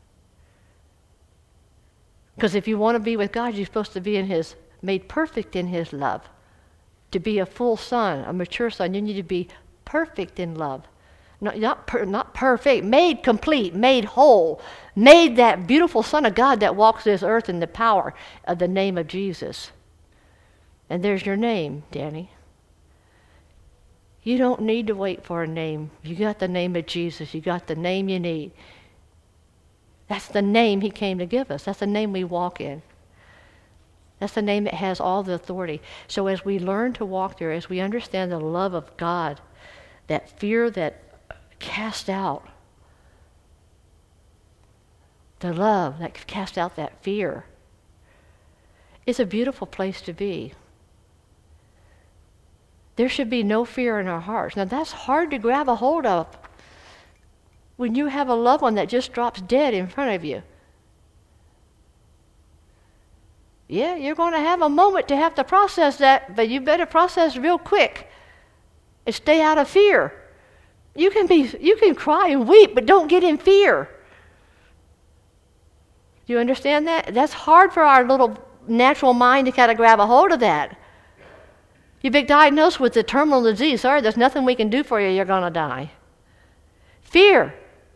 Because if you want to be with God, you're supposed to be made perfect in His love. To be a full son, a mature son, you need to be perfect in love. Not perfect, made complete, made whole, made that beautiful Son of God that walks this earth in the power of the name of Jesus. And there's your name, Danny. You don't need to wait for a name. You got the name of Jesus. You got the name you need. That's the name He came to give us. That's the name we walk in. That's the name that has all the authority. So as we learn to walk there, as we understand the love of God, that fear that cast out, the love that cast out that fear, it's a beautiful place to be. There should be no fear in our hearts. Now that's hard to grab a hold of when you have a loved one that just drops dead in front of you. Yeah, you're going to have a moment to have to process that, but you better process real quick and stay out of fear. You can cry and weep, but don't get in fear. Do you understand that? That's hard for our little natural mind to kind of grab a hold of that. You've been diagnosed with a terminal disease. Sorry, there's nothing we can do for you. You're going to die. Fear.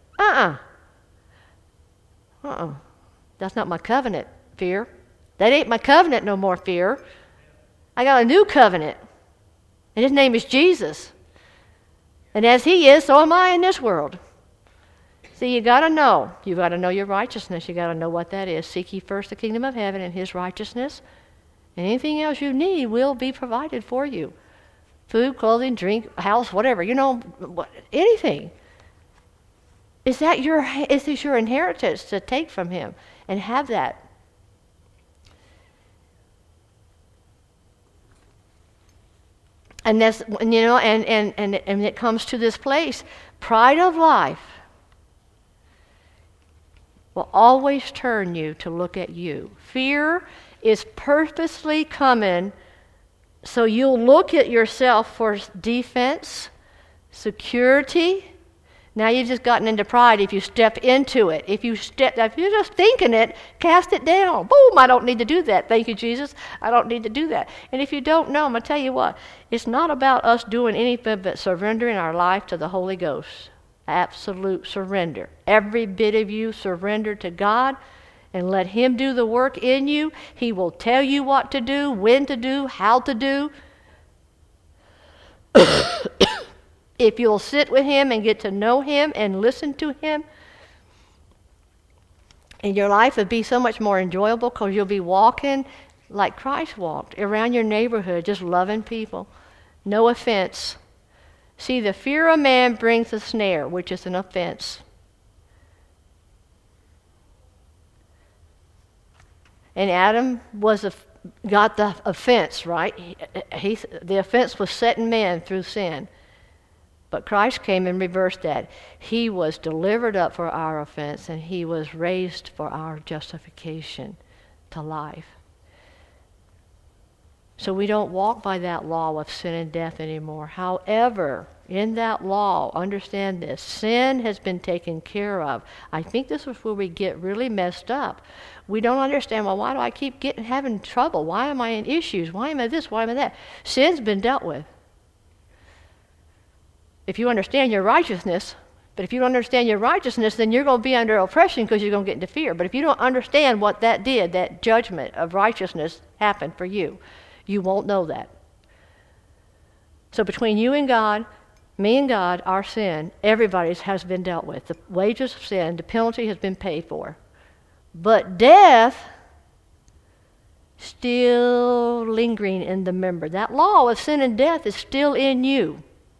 That's not my covenant, fear. That ain't my covenant no more, fear. I got a new covenant. And His name is Jesus. And as He is, so am I in this world. See, you got to know. You got to know your righteousness. You got to know what that is. Seek ye first the kingdom of heaven and His righteousness. And anything else you need will be provided for you. Food, clothing, drink, house, whatever. Anything. Is this your inheritance to take from Him and have that? And that's, and it comes to this place. Pride of life will always turn you to look at you. Fear is purposely coming so you'll look at yourself for defense, security. Now you've just gotten into pride if you step into it. If you're just thinking it, cast it down. Boom, I don't need to do that. Thank you, Jesus. I don't need to do that. And if you don't know, I'm going to tell you what. It's not about us doing anything but surrendering our life to the Holy Ghost. Absolute surrender. Every bit of you surrender to God and let Him do the work in you. He will tell you what to do, when to do, how to do. If you'll sit with Him and get to know Him and listen to Him, and your life would be so much more enjoyable because you'll be walking like Christ walked around your neighborhood, just loving people. No offense. See, the fear of man brings a snare, which is an offense. And Adam got the offense, right? The offense was set in man through sin. But Christ came and reversed that. He was delivered up for our offense, and He was raised for our justification to life. So we don't walk by that law of sin and death anymore. However, in that law, understand this, sin has been taken care of. I think this is where we get really messed up. We don't understand, well, why do I keep having trouble? Why am I in issues? Why am I this? Why am I that? Sin's been dealt with. If you understand your righteousness, but if you don't understand your righteousness, then you're going to be under oppression because you're going to get into fear. But if you don't understand what that did, that judgment of righteousness happened for you, you won't know that. So between you and God, me and God, our sin, everybody's has been dealt with. The wages of sin, the penalty has been paid for. But death, still lingering in the member. That law of sin and death is still in you.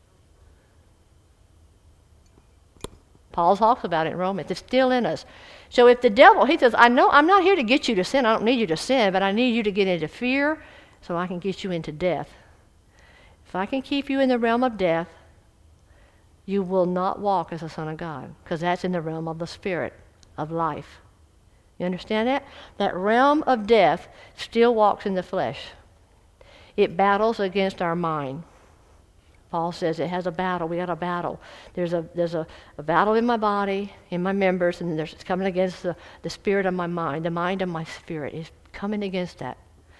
Paul talks about it in Romans. It's still in us. So if the devil, he says, I know I'm not here to get you to sin. I don't need you to sin, but I need you to get into fear so I can get you into death. If I can keep you in the realm of death, you will not walk as a son of God, because that's in the realm of the spirit of life. You understand that? That realm of death still walks in the flesh. It battles against our mind. Paul says it has a battle. We got a battle. There's a battle in my body, in my members, and it's coming against the spirit of my mind. The mind of my spirit is coming against that.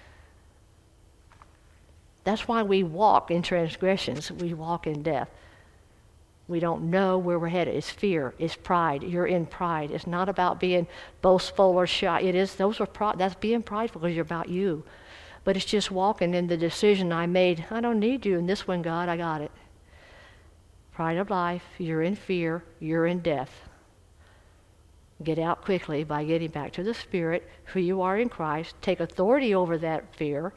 That's why we walk in transgressions. We walk in death. We don't know where we're headed. It's fear. It's pride. You're in pride. It's not about being boastful or shy. It is. That's being prideful because you're about you. But it's just walking in the decision I made. I don't need you in this one, God. I got it. Pride of life. You're in fear. You're in death. Get out quickly by getting back to the Spirit, who you are in Christ. Take authority over that fear.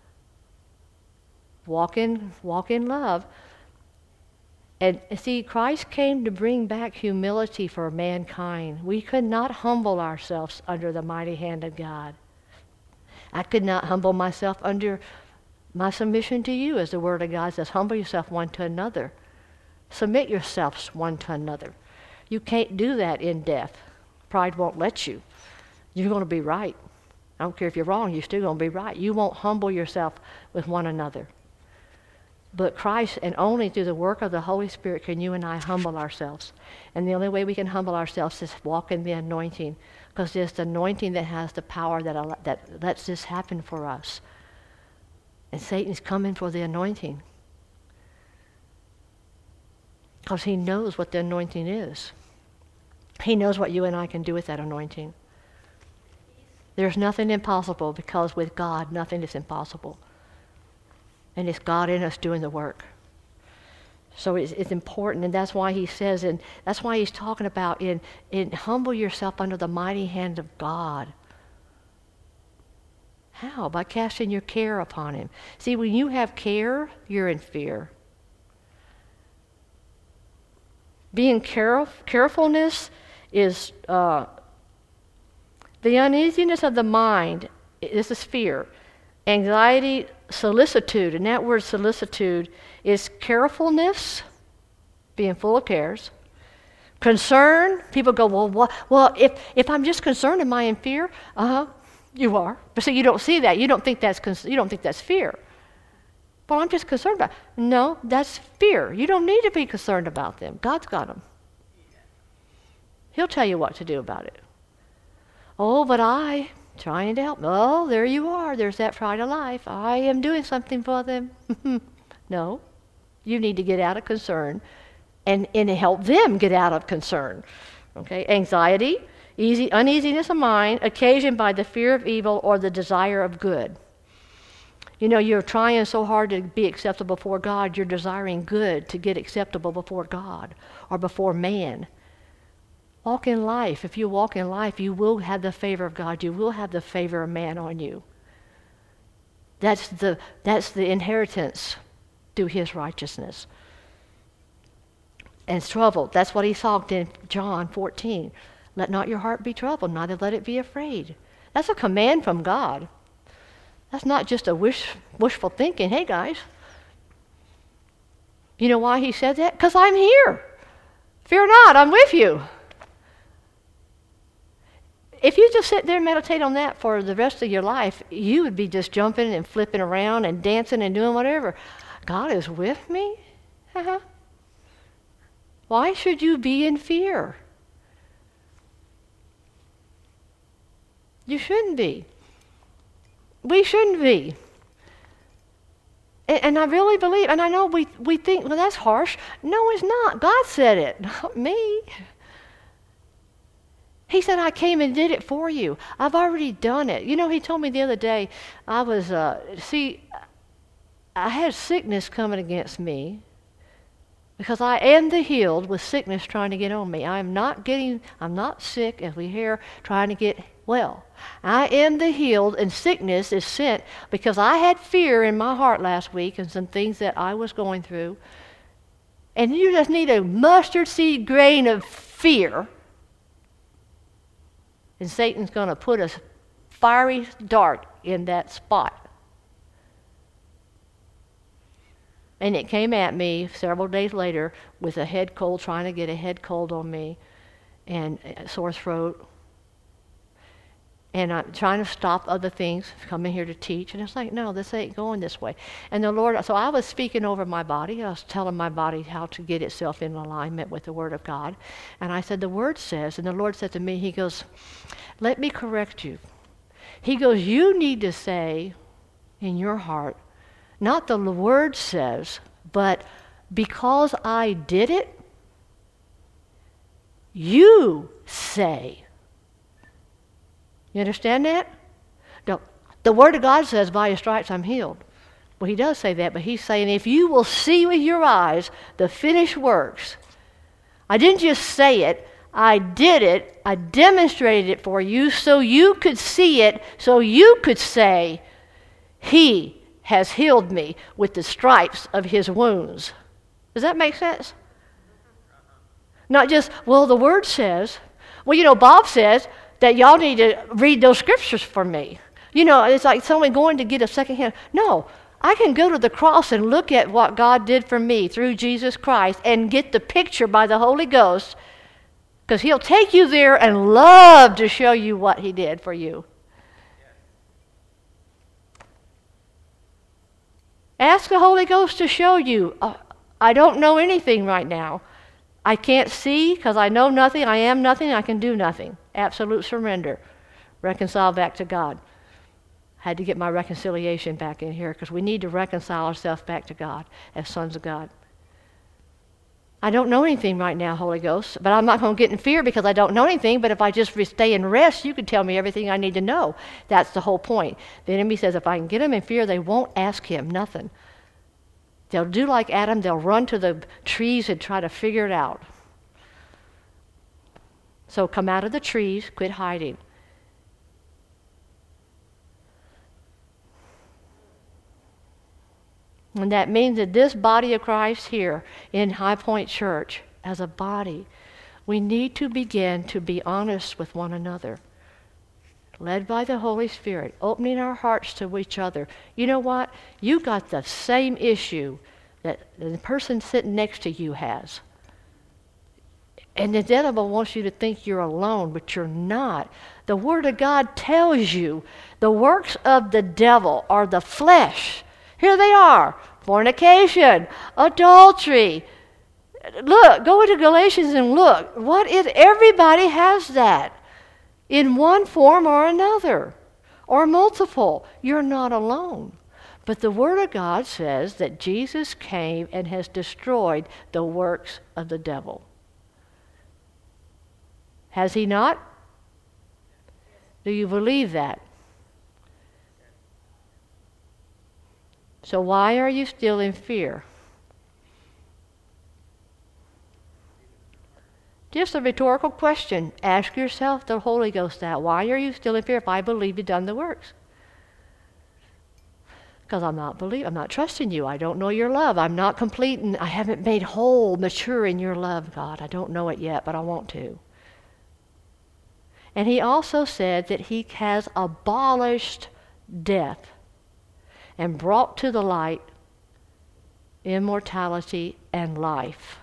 Walk in love. And see, Christ came to bring back humility for mankind. We could not humble ourselves under the mighty hand of God. I could not humble myself under my submission to you, as the Word of God says. Humble yourself one to another. Submit yourselves one to another. You can't do that in death. Pride won't let you. You're going to be right. I don't care if you're wrong, you're still going to be right. You won't humble yourself with one another. But Christ, and only through the work of the Holy Spirit, can you and I humble ourselves. And the only way we can humble ourselves is walk in the anointing, because it's the anointing that has the power that lets this happen for us. And Satan's coming for the anointing, because he knows what the anointing is. He knows what you and I can do with that anointing. There's nothing impossible, because with God, nothing is impossible. And it's God in us doing the work. So it's important, and that's why he says, and that's why he's talking about in humble yourself under the mighty hand of God. How? By casting your care upon him. See, when you have care, you're in fear. Being carefulness is the uneasiness of the mind. This is fear. Anxiety, solicitude, and that word solicitude is carefulness, being full of cares. Concern, people go, well, if I'm just concerned, am I in fear? You are. But see, you don't see that. You don't think that's fear. Well, I'm just concerned about it. No, that's fear. You don't need to be concerned about them. God's got them. He'll tell you what to do about it. Oh, but I... trying to help. Oh, there you are. There's that pride of life. I am doing something for them. No. You need to get out of concern and help them get out of concern. Okay, anxiety, uneasiness of mind, occasioned by the fear of evil or the desire of good. You know, you're trying so hard to be acceptable before God, you're desiring good to get acceptable before God or before man. Walk in life. If you walk in life, you will have the favor of God. You will have the favor of man on you. That's the inheritance through his righteousness. And troubled. That's what he talked in John 14. Let not your heart be troubled, neither let it be afraid. That's a command from God. That's not just a wishful thinking. Hey, guys. You know why he said that? Because I'm here. Fear not, I'm with you. If you just sit there and meditate on that for the rest of your life, you would be just jumping and flipping around and dancing and doing whatever. God is with me? Why should you be in fear? You shouldn't be. We shouldn't be. And I really believe, and I know we think, well, that's harsh. No, it's not. God said it, not me. He said, I came and did it for you. I've already done it. You know, he told me the other day, I had sickness coming against me because I am the healed with sickness trying to get on me. I'm not sick, as we hear, trying to get well. I am the healed, and sickness is sent because I had fear in my heart last week and some things that I was going through. And you just need a mustard seed grain of fear, and Satan's going to put a fiery dart in that spot. And it came at me several days later with a head cold, trying to get a head cold on me, and a sore throat. And I'm trying to stop other things, coming here to teach. And it's like, no, this ain't going this way. And the Lord, so I was speaking over my body. I was telling my body how to get itself in alignment with the Word of God. And I said, the Word says, and the Lord said to me, he goes, let me correct you. He goes, you need to say in your heart, not the Word says, but because I did it, you say. You understand that? No, the Word of God says, by His stripes I'm healed. Well, He does say that, but He's saying, if you will see with your eyes the finished works, I didn't just say it, I did it, I demonstrated it for you so you could see it, so you could say, He has healed me with the stripes of His wounds. Does that make sense? Not just, well, the Word says. Well, you know, Bob says that y'all need to read those scriptures for me. You know, it's like someone going to get a second hand. No, I can go to the cross and look at what God did for me through Jesus Christ and get the picture by the Holy Ghost, because He'll take you there and love to show you what He did for you. Ask the Holy Ghost to show you. I don't know anything right now. I can't see because I know nothing. I am nothing. I can do nothing. Absolute surrender. Reconcile back to God. Had to get my reconciliation back in here because we need to reconcile ourselves back to God as sons of God. I don't know anything right now, Holy Ghost, but I'm not going to get in fear because I don't know anything. But if I just stay in rest, you can tell me everything I need to know. That's the whole point. The enemy says if I can get them in fear, they won't ask Him nothing. They'll do like Adam. They'll run to the trees and try to figure it out. So come out of the trees, quit hiding. And that means that this body of Christ here in High Point Church, as a body, we need to begin to be honest with one another. Led by the Holy Spirit, opening our hearts to each other. You know what? You got the same issue that the person sitting next to you has. And the devil wants you to think you're alone, but you're not. The Word of God tells you the works of the devil are the flesh. Here they are. Fornication, adultery. Look, go into Galatians and look. Everybody has that in one form or another, or multiple. You're not alone. But the Word of God says that Jesus came and has destroyed the works of the devil. Has he not? Do you believe that? So why are you still in fear? Just a rhetorical question. Ask yourself, the Holy Ghost, that. Why are you still in fear if I believe you've done the works? Because I'm not trusting you. I don't know your love. I'm not complete, and I haven't made whole, mature in your love, God. I don't know it yet, but I want to. And he also said that he has abolished death and brought to the light immortality and life.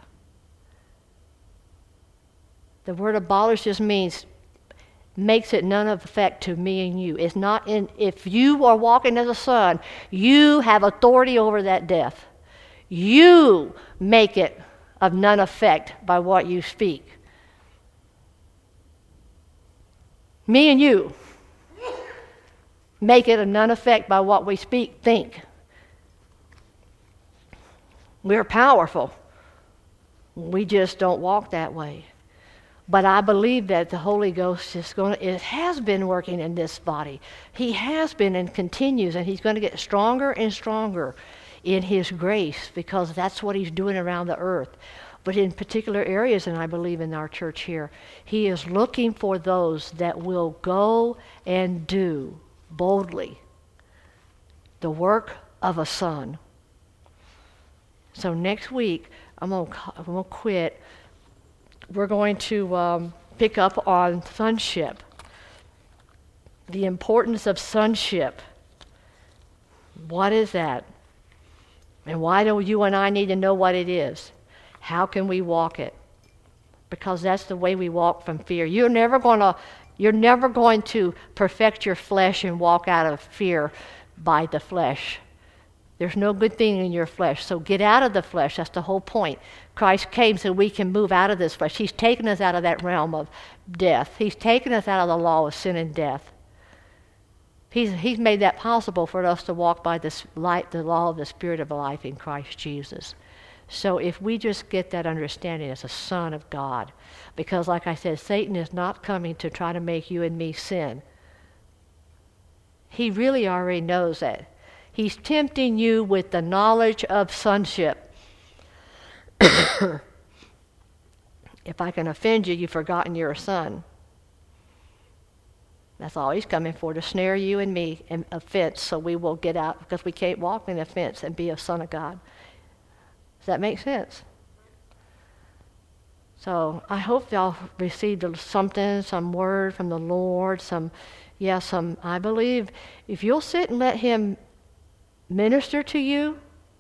The word abolish just means makes it none of effect to me and you. It's not in, if you are walking as a son, you have authority over that death. You make it of none effect by what you speak. Me and you make it of none effect by what we speak, think. We're powerful. We just don't walk that way. But I believe that the Holy Ghost it has been working in this body. He has been and continues, and he's going to get stronger and stronger in his grace because that's what he's doing around the earth. But in particular areas, and I believe in our church here, he is looking for those that will go and do boldly the work of a son. So next week, I'm gonna quit. We're going to pick up on sonship, the importance of sonship. What is that? And why do you and I need to know what it is? How can we walk it? Because that's the way we walk from fear. You're never going to perfect your flesh and walk out of fear by the flesh. There's no good thing in your flesh. So get out of the flesh. That's the whole point. Christ came so we can move out of this flesh. He's taken us out of that realm of death. He's taken us out of the law of sin and death. He's made that possible for us to walk by this light, the law of the Spirit of life in Christ Jesus. So if we just get that understanding as a son of God, because like I said, Satan is not coming to try to make you and me sin. He really already knows that. He's tempting you with the knowledge of sonship. If I can offend you, you've forgotten you're a son. That's all he's coming for, to snare you and me in offense so we will get out, because we can't walk in offense and be a son of God. Does that make sense? So I hope y'all received something, some word from the Lord, I believe if you'll sit and let him minister to you,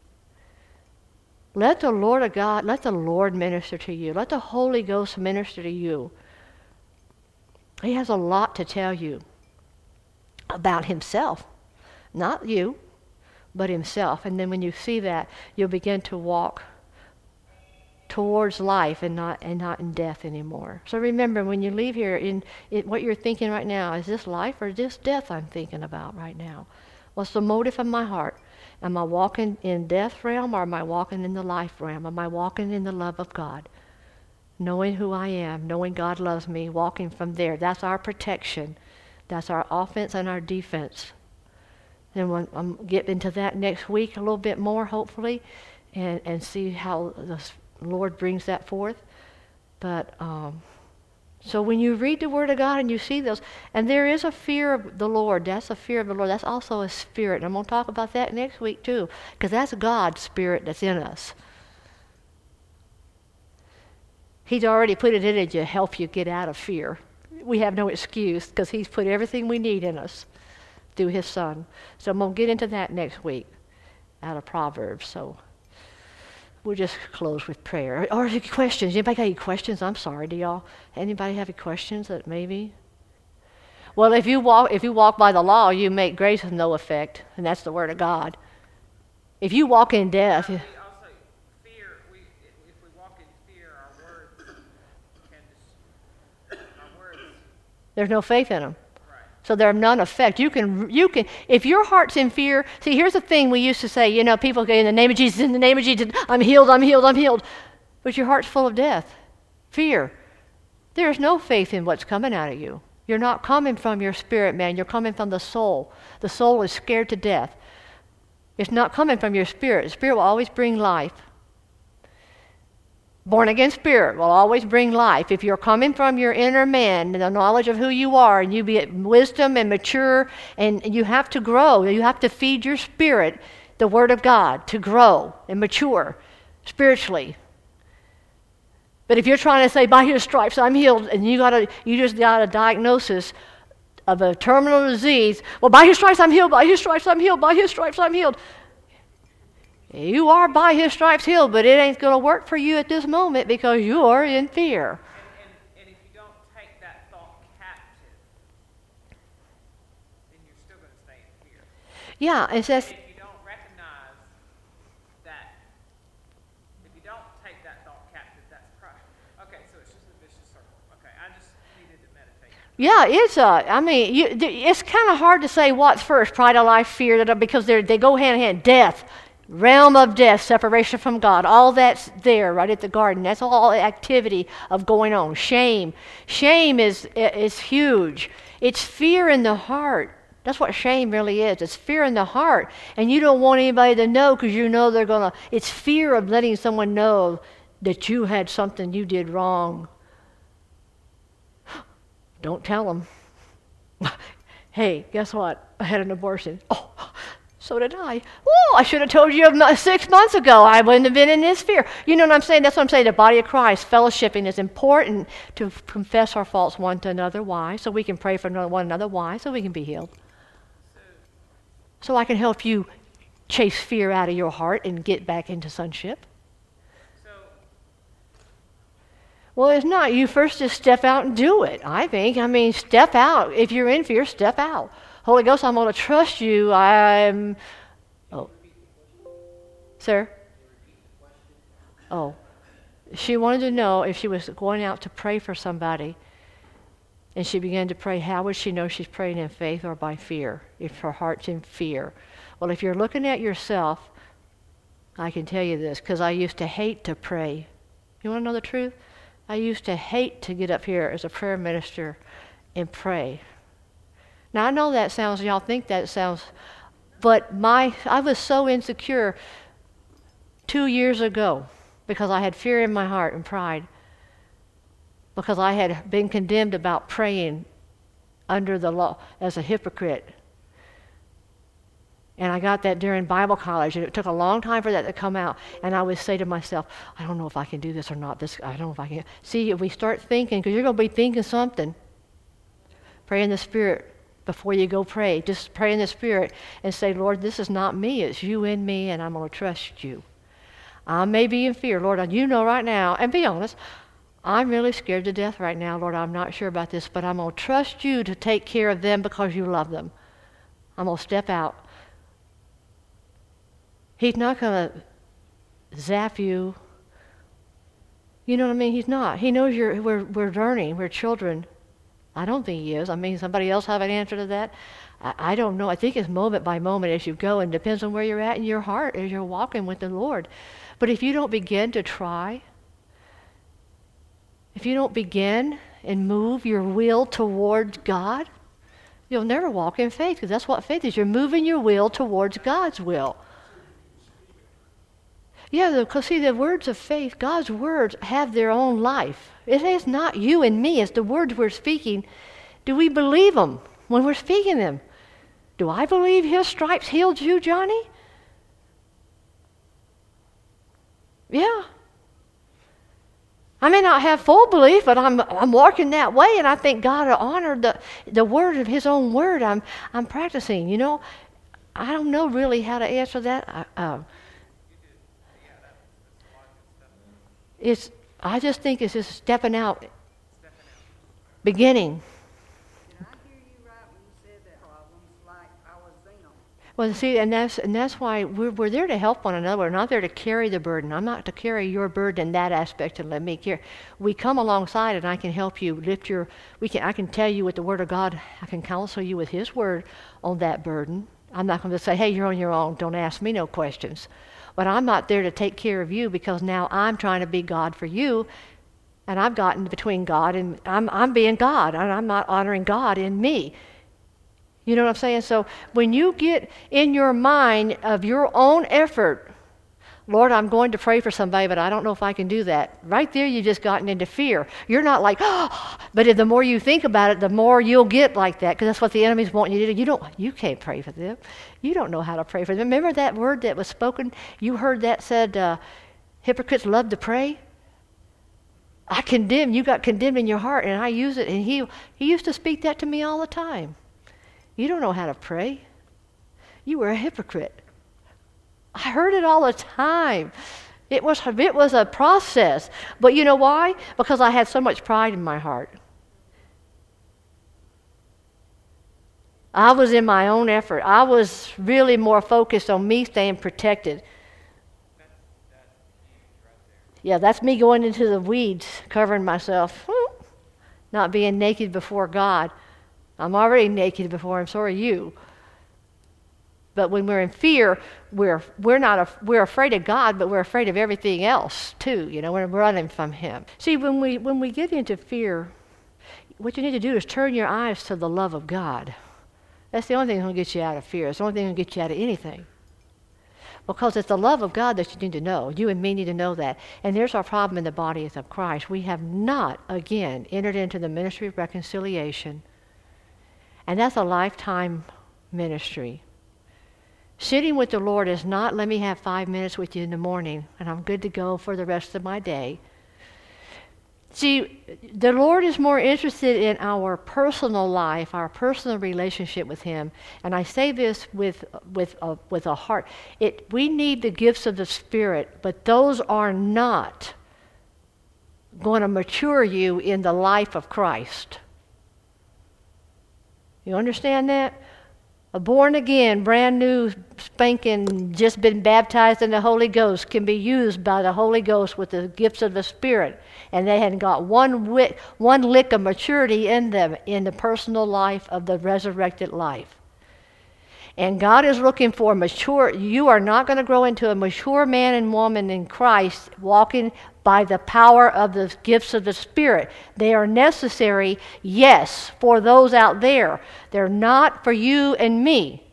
let the Lord of God, let the Lord minister to you. Let the Holy Ghost minister to you. He has a lot to tell you about himself. Not you, but himself. And then when you see that, you'll begin to walk towards life and not in death anymore. So remember, when you leave here, what you're thinking right now, is this life or is this death I'm thinking about right now? What's the motive of my heart? Am I walking in death realm or am I walking in the life realm? Am I walking in the love of God? Knowing who I am, knowing God loves me, walking from there. That's our protection. That's our offense and our defense. And I'm getting into that next week a little bit more, hopefully, and see how the Lord brings that forth. But so when you read the Word of God and you see those, and there is a fear of the Lord. That's a fear of the Lord. That's also a spirit. And I'm going to talk about that next week too, because that's God's spirit that's in us. He's already put it in it to help you get out of fear. We have no excuse because he's put everything we need in us through his Son. So I'm going to get into that next week out of Proverbs. So we'll just close with prayer. Or any questions? Anybody got any questions? I'm sorry, do y'all? Anybody have any questions that maybe? Well, if you walk by the law, you make grace of no effect, and that's the Word of God. If you walk in death... Also, fear, if we walk in fear, our words there's no faith in them. Right. So they're of none effect. You can, if your heart's in fear, see, here's the thing we used to say, people go, in the name of Jesus, in the name of Jesus, I'm healed, I'm healed, I'm healed. But your heart's full of death, fear. There's no faith in what's coming out of you. You're not coming from your spirit, man. You're coming from the soul. The soul is scared to death. It's not coming from your spirit. The spirit will always bring life. Born again spirit will always bring life. If you're coming from your inner man, the knowledge of who you are, and you be wisdom and mature, and you have to grow. You have to feed your spirit the Word of God to grow and mature spiritually. But if you're trying to say, by His stripes I'm healed, and you just got a diagnosis of a terminal disease, well, by His stripes I'm healed, by His stripes I'm healed, by His stripes I'm healed. You are by His stripes healed, but it ain't going to work for you at this moment because you are in fear. And if you don't take that thought captive, then you're still going to stay in fear. Yeah, it says. If you don't recognize that, if you don't take that thought captive, that's pride. Okay, so it's just a vicious circle. Okay, I just needed to meditate. Yeah, it's kind of hard to say what's first, pride of life, fear, because they go hand in hand. Death. Realm of death, separation from God, all that's there right at the garden. That's all activity of going on. Shame is huge. It's fear in the heart. That's what shame really is. It's fear in the heart, and you don't want anybody to know because you know they're gonna. It's fear of letting someone know that you had something you did wrong. Don't tell them. Hey, guess what? I had an abortion. Oh. So did I. Oh, I should have told you 6 months ago. I wouldn't have been in this fear. You know what I'm saying? That's what I'm saying. The body of Christ, fellowshipping is important to confess our faults one to another. Why? So we can pray for one another. Why? So we can be healed. So I can help you chase fear out of your heart and get back into sonship. Well, it's not. You first just step out and do it, I think. Step out. If you're in fear, step out. Holy Ghost, I'm going to trust you. Sir? Oh. She wanted to know if she was going out to pray for somebody, and she began to pray, how would she know she's praying in faith or by fear, if her heart's in fear? Well, if you're looking at yourself, I can tell you this, because I used to hate to pray. You want to know the truth? I used to hate to get up here as a prayer minister and pray. Now, I know that sounds, y'all think that sounds, but I was so insecure 2 years ago because I had fear in my heart and pride, because I had been condemned about praying under the law as a hypocrite. And I got that during Bible college, and it took a long time for that to come out. And I would say to myself, I don't know if I can do this or not. I don't know if I can. See, if we start thinking, because you're going to be thinking something, pray in the Spirit. Before you go pray, just pray in the Spirit and say, Lord, this is not me, it's you in me, and I'm going to trust you. I may be in fear, Lord, you know right now, and be honest, I'm really scared to death right now, Lord, I'm not sure about this, but I'm going to trust you to take care of them because you love them. I'm going to step out. He's not going to zap you. You know what I mean? He's not. He knows we're learning, we're children. I don't think he is. Somebody else have an answer to that? I don't know. I think it's moment by moment as you go, and depends on where you're at in your heart as you're walking with the Lord. But if you don't begin to try, if you don't begin and move your will towards God, you'll never walk in faith, because that's what faith is. You're moving your will towards God's will. Yeah, because see, the words of faith, God's words have their own life. It is not you and me. It's the words we're speaking. Do we believe them when we're speaking them? Do I believe His stripes healed you, Johnny? Yeah. I may not have full belief, but I'm walking that way, and I think God will honor the word of His own word. I'm practicing. You know, I don't know really how to answer that. I just think it's just stepping out, beginning. Did I hear you right when you said that problems like I was them? Well, see, and that's why we're there to help one another. We're not there to carry the burden. I'm not to carry your burden in that aspect and let me carry. We come alongside, and I can help you lift your. I can tell you with the Word of God. I can counsel you with His Word on that burden. I'm not going to say, "Hey, you're on your own. Don't ask me no questions." But I'm not there to take care of you because now I'm trying to be God for you, and I've gotten between God and I'm being God, and I'm not honoring God in me. You know what I'm saying? So when you get in your mind of your own effort, Lord, I'm going to pray for somebody, but I don't know if I can do that. Right there, you've just gotten into fear. You're not like, oh, but the more you think about it, the more you'll get like that, because that's what the enemy's wanting you to do. You can't pray for them. You don't know how to pray for them. Remember that word that was spoken? You heard that said, hypocrites love to pray? I condemn. You got condemned in your heart, and I use it. And he used to speak that to me all the time. You don't know how to pray. You were a hypocrite. I heard it all the time. It was a process. But you know why? Because I had so much pride in my heart. I was in my own effort. I was really more focused on me staying protected. Yeah, that's me going into the weeds, covering myself, not being naked before God. I'm already naked before Him, so are you. But when we're in fear, we're afraid of God, but we're afraid of everything else too. You know, we're running from Him. See, when we get into fear, what you need to do is turn your eyes to the love of God. That's the only thing that's going to get you out of fear. It's the only thing that's going to get you out of anything. Because it's the love of God that you need to know. You and me need to know that. And there's our problem in the body of Christ. We have not, again, entered into the ministry of reconciliation. And that's a lifetime ministry. Sitting with the Lord is not, let me have 5 minutes with you in the morning, and I'm good to go for the rest of my day. See, the Lord is more interested in our personal life, our personal relationship with Him. And I say this with a heart. We need the gifts of the Spirit, but those are not going to mature you in the life of Christ. You understand that? A born again, brand new, spanking, just been baptized in the Holy Ghost can be used by the Holy Ghost with the gifts of the Spirit. And they hadn't got one lick of maturity in them in the personal life of the resurrected life. And God is looking for mature. You are not going to grow into a mature man and woman in Christ walking by the power of the gifts of the Spirit. They are necessary, yes, for those out there. They're not for you and me.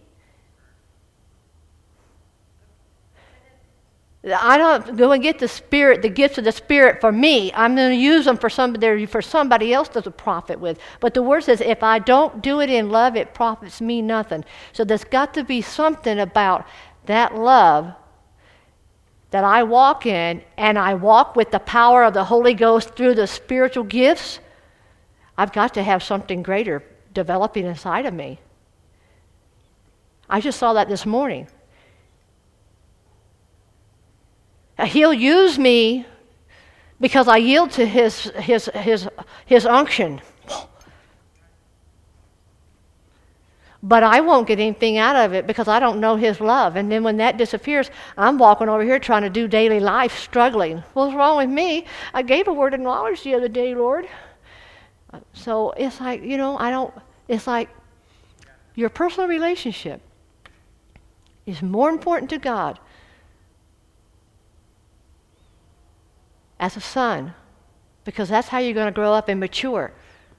I don't go and get the Spirit, the gifts of the Spirit for me. I'm going to use them for somebody else to profit with. But the Word says, if I don't do it in love, it profits me nothing. So there's got to be something about that love that I walk in, and I walk with the power of the Holy Ghost through the spiritual gifts. I've got to have something greater developing inside of me. I just saw that this morning. He'll use me because I yield to his unction. But I won't get anything out of it because I don't know His love. And then when that disappears, I'm walking over here trying to do daily life, struggling. What's wrong with me? I gave a word of knowledge the other day, Lord. So it's like, it's like your personal relationship is more important to God as a son, because that's how you're going to grow up and mature.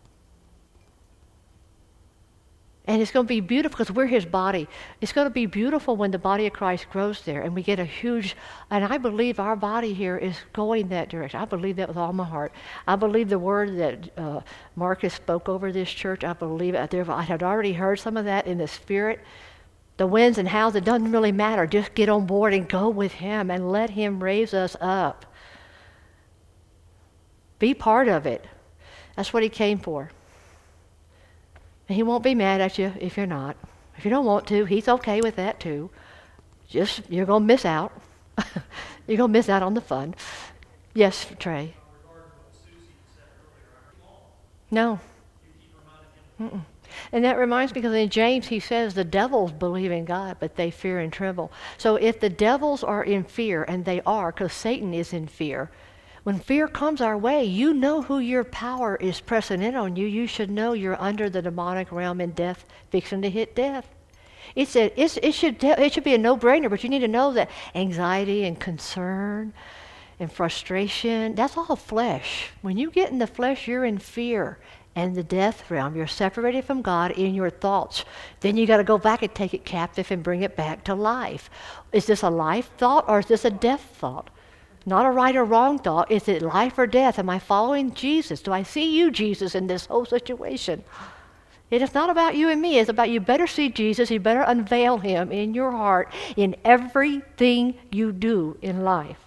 And it's going to be beautiful because we're His body. It's going to be beautiful when the body of Christ grows there and we get and I believe our body here is going that direction. I believe that with all my heart. I believe the word that Marcus spoke over this church. I believe it. I had already heard some of that in the Spirit. The whens and hows, it doesn't really matter. Just get on board and go with Him and let Him raise us up. Be part of it. That's what He came for. And He won't be mad at you if you're not. If you don't want to, He's okay with that too. Just, you're going to miss out. You're going to miss out on the fun. Yes, Trey. No. Mm-mm. And that reminds me, because in James he says the devils believe in God, but they fear and tremble. So if the devils are in fear, and they are, because Satan is in fear, when fear comes our way, you know who your power is pressing in on you. You should know you're under the demonic realm and death, fixing to hit death. It should be a no-brainer, but you need to know that anxiety and concern and frustration, that's all flesh. When you get in the flesh, you're in fear and the death realm. You're separated from God in your thoughts. Then you got to go back and take it captive and bring it back to life. Is this a life thought or is this a death thought? Not a right or wrong thought. Is it life or death? Am I following Jesus? Do I see you, Jesus, in this whole situation? It is not about you and me. It's about you better see Jesus. You better unveil him in your heart in everything you do in life.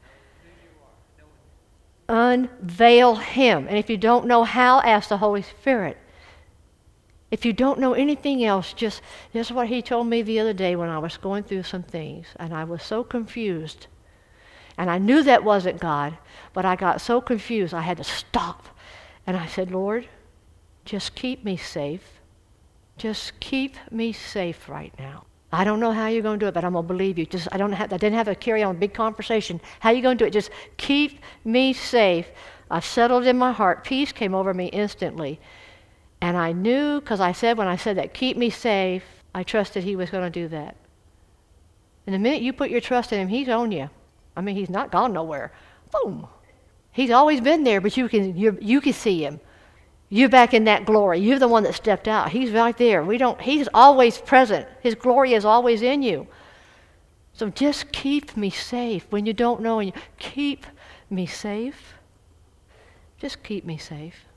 Unveil him. And if you don't know how, ask the Holy Spirit. If you don't know anything else, this is what he told me the other day when I was going through some things, and I was so confused. And I knew that wasn't God, but I got so confused I had to stop. And I said, Lord, just keep me safe. Just keep me safe right now. I don't know how you're going to do it, but I'm going to believe you. I didn't have to carry on a big conversation. How are you going to do it? Just keep me safe. I settled in my heart. Peace came over me instantly. And I knew, because when I said that, keep me safe, I trusted he was going to do that. And the minute you put your trust in him, he's on you. I mean, he's not gone nowhere. Boom. He's always been there, but you can see him. You're back in that glory. You're the one that stepped out. He's right there. He's always present. His glory is always in you. So just keep me safe when you don't know. Keep me safe. Just keep me safe.